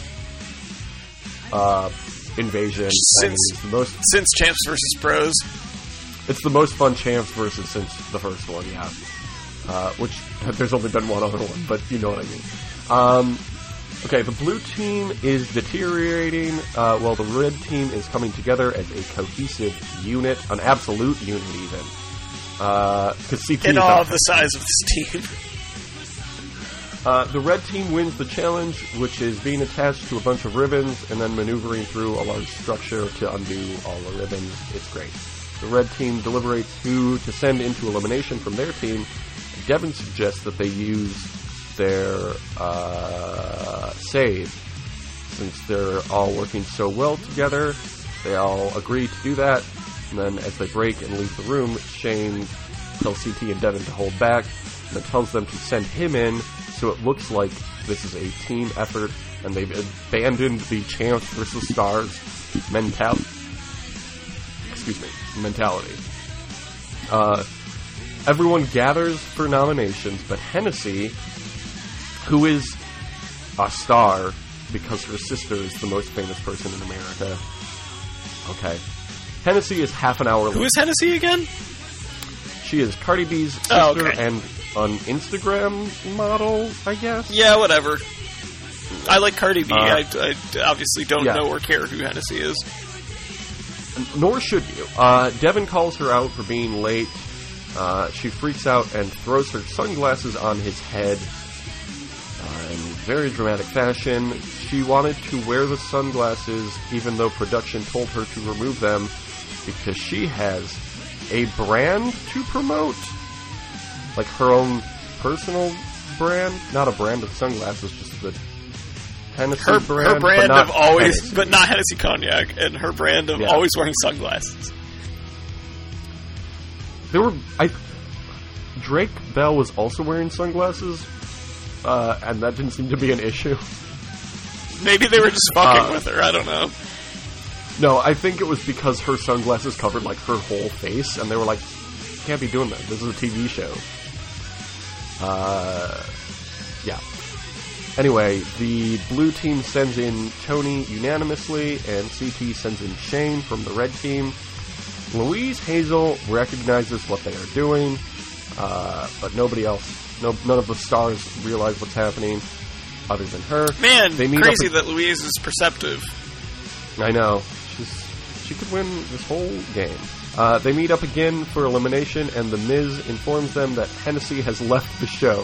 B: Invasion.
C: Since Champs vs. Pros.
B: It's the most fun Champs versus since the first one, yeah. Which, there's only been one other one, but you know what I mean. Okay, the blue team is deteriorating, while the red team is coming together as a cohesive unit, an absolute unit even. Because CT
C: in all of the size of this team.
B: The red team wins the challenge, which is being attached to a bunch of ribbons and then maneuvering through a large structure to undo all the ribbons. It's great. The red team deliberates who to send into elimination from their team. Devin suggests that they use their save. Since they're all working so well together, they all agree to do that. And then as they break and leave the room, Shane tells CT and Devin to hold back, and then tells them to send him in so it looks like this is a team effort and they've abandoned the Champs versus Stars mentality. Everyone gathers for nominations, but Hennessy, who is a star because her sister is the most famous person in America. Okay. Hennessy is half an hour late.
C: Who is Hennessy again?
B: She is Cardi B's sister and an Instagram model, I guess.
C: Yeah, whatever. I like Cardi B. I obviously don't know or care who Hennessy is.
B: Nor should you. Devin calls her out for being late. She freaks out and throws her sunglasses on his head in very dramatic fashion. She wanted to wear the sunglasses even though production told her to remove them because she has a brand to promote. Like her own personal brand. Not a brand of sunglasses, just the Hennessy brand.
C: Her brand of always, but not Hennessy Cognac, and her brand of always wearing sunglasses.
B: Drake Bell was also wearing sunglasses, and that didn't seem to be an issue.
C: Maybe they were just fucking with her, I don't know.
B: No, I think it was because her sunglasses covered, like, her whole face, and they were like, you can't be doing that, this is a TV show. Yeah. Anyway, the blue team sends in Tony unanimously, and CT sends in Shane from the red team. Louise Hazel recognizes what they are doing, but nobody else, none of the stars realize what's happening other than her.
C: Man, crazy that Louise is perceptive.
B: I know. She could win this whole game. They meet up again for elimination, and The Miz informs them that Hennessy has left the show.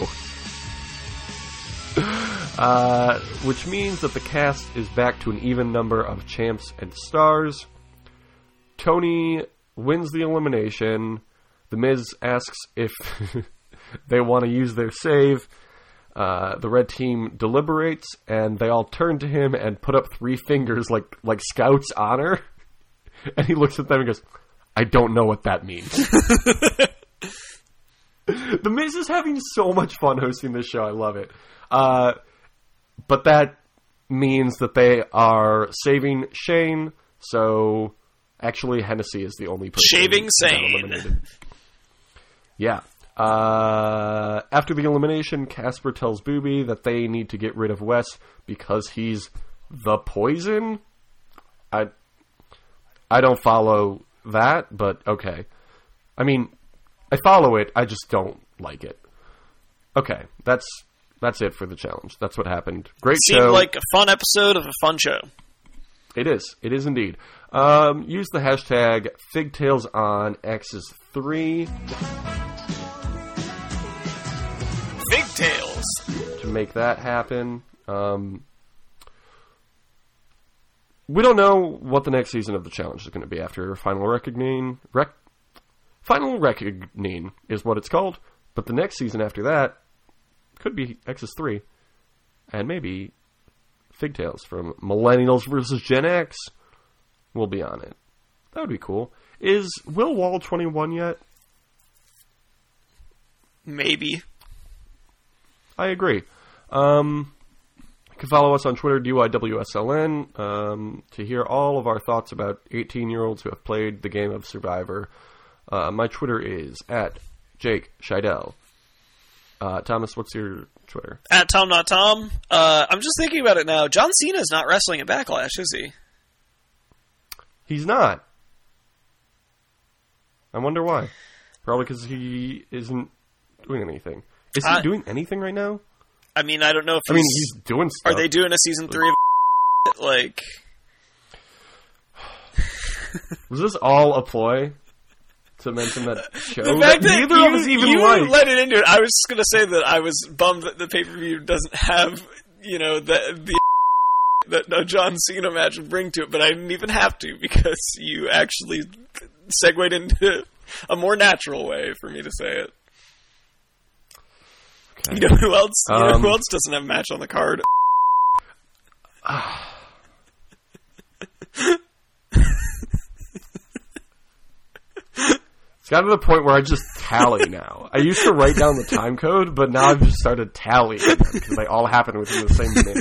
B: Which means that the cast is back to an even number of champs and stars. Tony wins the elimination. The Miz asks if they want to use their save. The red team deliberates, and they all turn to him and put up 3 fingers like Scout's honor. And he looks at them and goes, I don't know what that means. The Miz is having so much fun hosting this show. I love it. But that means that they are saving Shane, so Actually, Hennessy is the only person
C: Shaving
B: who got
C: Sane.
B: eliminated. Yeah. After the elimination, Casper tells Booby that they need to get rid of Wes because he's the poison. I don't follow that, but okay. I mean, I follow it, I just don't like it. Okay, that's it for the challenge. That's what happened. Great show.
C: Seemed like a fun episode of a fun show.
B: It is. It is indeed. Use the hashtag FigTalesOnX3
C: Figtails
B: to make that happen. We don't know what the next season of the challenge is going to be after Final Reckoning. Final Reckoning is what it's called, but the next season after that could be X's 3, and maybe Figtails from Millennials versus Gen X will be on it. That would be cool. Is Will Wall 21 yet?
C: Maybe.
B: I agree. You can follow us on Twitter, DYWSLN, to hear all of our thoughts about 18-year-olds who have played the game of Survivor. My Twitter is at Jake Scheidel. Thomas, what's your Twitter?
C: At Tom.Tom. I'm just thinking about it now. John Cena's not wrestling at Backlash, is he?
B: He's not. I wonder why. Probably because he isn't doing anything. Is he doing anything right now?
C: I mean, I don't know if
B: he's doing stuff.
C: Are they doing a season 3 of like...
B: Was this all a ploy to mention that show?
C: The fact that
B: neither of us even
C: you
B: like.
C: let it into it. I was just going to say that I was bummed that the pay-per-view doesn't have, the that no John Cena match would bring to it, but I didn't even have to because you actually segued into a more natural way for me to say it. Okay. You know who else? Who else doesn't have a match on the card?
B: It's gotten to the point where I just tally now. I used to write down the time code, but now I've just started tallying them because they all happen within the same minute.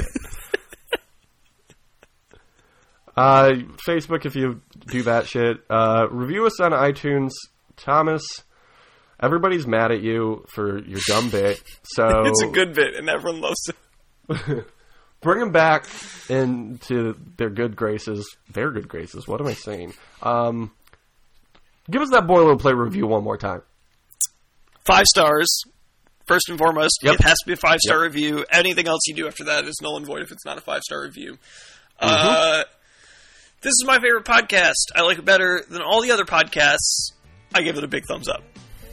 B: Facebook, if you do that shit. Review us on iTunes. Thomas, everybody's mad at you for your dumb bit, so...
C: It's a good bit, and everyone loves it.
B: Bring them back into their good graces. Their good graces, what am I saying? Give us that boilerplate review one more time.
C: 5 stars. First and foremost,
B: Yep.
C: It has to be a 5-star review. Anything else you do after that is null and void if it's not a 5-star review. This is my favorite podcast. I like it better than all the other podcasts. I give it a big thumbs up.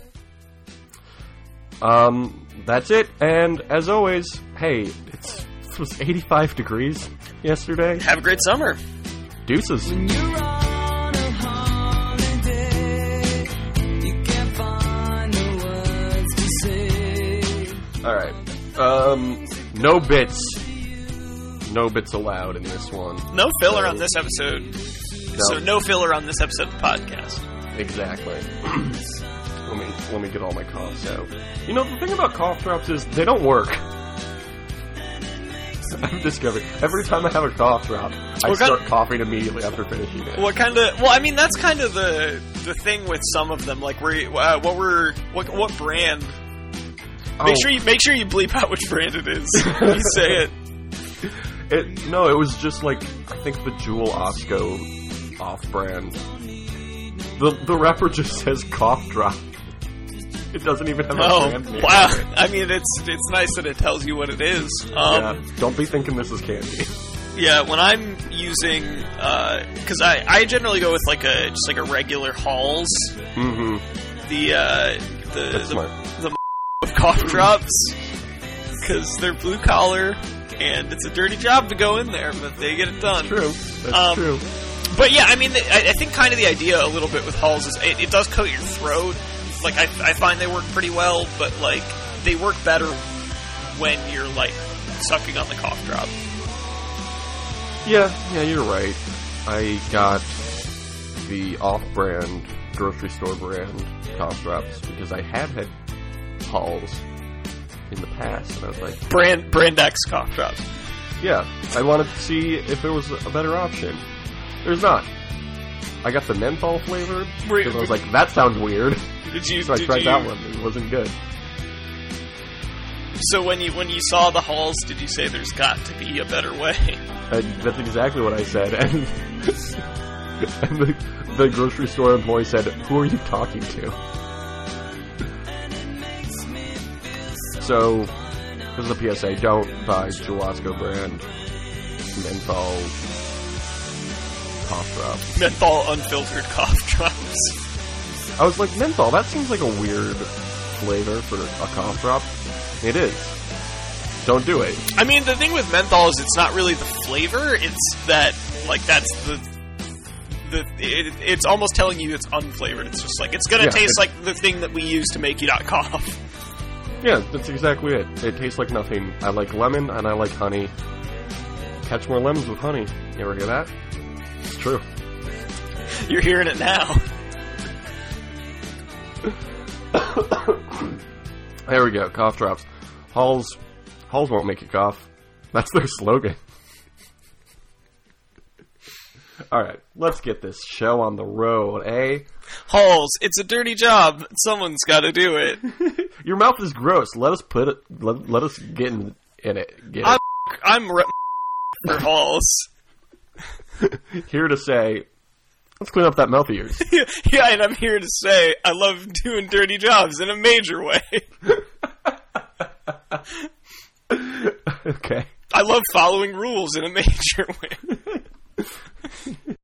B: That's it. And as always, hey, it was 85 degrees yesterday.
C: Have a great summer.
B: Deuces.
A: When you're on a holiday, you can't find the words to say.
B: All right. No bits. No bits allowed in this one.
C: No filler on this episode.
B: No.
C: So no filler on this episode of the podcast.
B: Exactly. Let me get all my coughs out. You know, the thing about cough drops is they don't work. I've discovered every time I have a cough drop, I start coughing immediately after finishing it.
C: What kind of? Well, I mean, that's kind of the thing with some of them. Like, what brand? Make sure you bleep out which brand it is when you say it.
B: It was just like, I think the Jewel Osco off-brand. The wrapper just says cough drop. It doesn't even have a brand name.
C: Wow. I mean, it's nice that it tells you what it is.
B: Yeah, don't be thinking this is candy.
C: Yeah, when I'm using, because I generally go with just a regular Halls.
B: Mm-hmm.
C: The
B: smart.
C: of cough drops, because they're blue collar, and it's a dirty job to go in there, but they get it done.
B: That's true.
C: But yeah, I mean, I think kind of the idea a little bit with Halls is it does coat your throat. Like, I find they work pretty well, but, like, they work better when you're, like, sucking on the cough drop.
B: Yeah, you're right. I got the off-brand, grocery store brand cough drops because I had Halls in the past, and I was like...
C: Brand X cough drops.
B: Yeah, I wanted to see if there was a better option. There's not. I got the menthol flavored
C: Were-
B: because I was like, that sounds weird.
C: Did you?
B: So I
C: did
B: tried
C: you-
B: that one. It wasn't good.
C: So when you saw the Halls, did you say there's got to be a better way?
B: That's exactly what I said. And, and the grocery store employee said, "Who are you talking to?" So, this is a PSA. Don't buy Jawasco brand menthol cough drop.
C: Menthol unfiltered cough drops.
B: I was like, menthol, that seems like a weird flavor for a cough drop. It is. Don't do it.
C: I mean, the thing with menthol is it's not really the flavor. It's that, like, that's it's almost telling you it's unflavored. It's just like, it's gonna
B: Yeah,
C: taste like the thing that we use to make you not cough.
B: Yeah, that's exactly it. It tastes like nothing. I like lemon and I like honey. Catch more lemons with honey. You ever hear that? It's true.
C: You're hearing it now.
B: There we go. Cough drops. Halls won't make you cough. That's their slogan. Alright, let's get this show on the road, eh?
C: Halls, it's a dirty job. Someone's gotta do it.
B: Your mouth is gross. Let us put it. Let us get in it. Get it.
C: I'm for Halls.
B: Here to say, let's clean up that mouth of yours.
C: Yeah, and I'm here to say I love doing dirty jobs in a major way.
B: Okay.
C: I love following rules in a major way.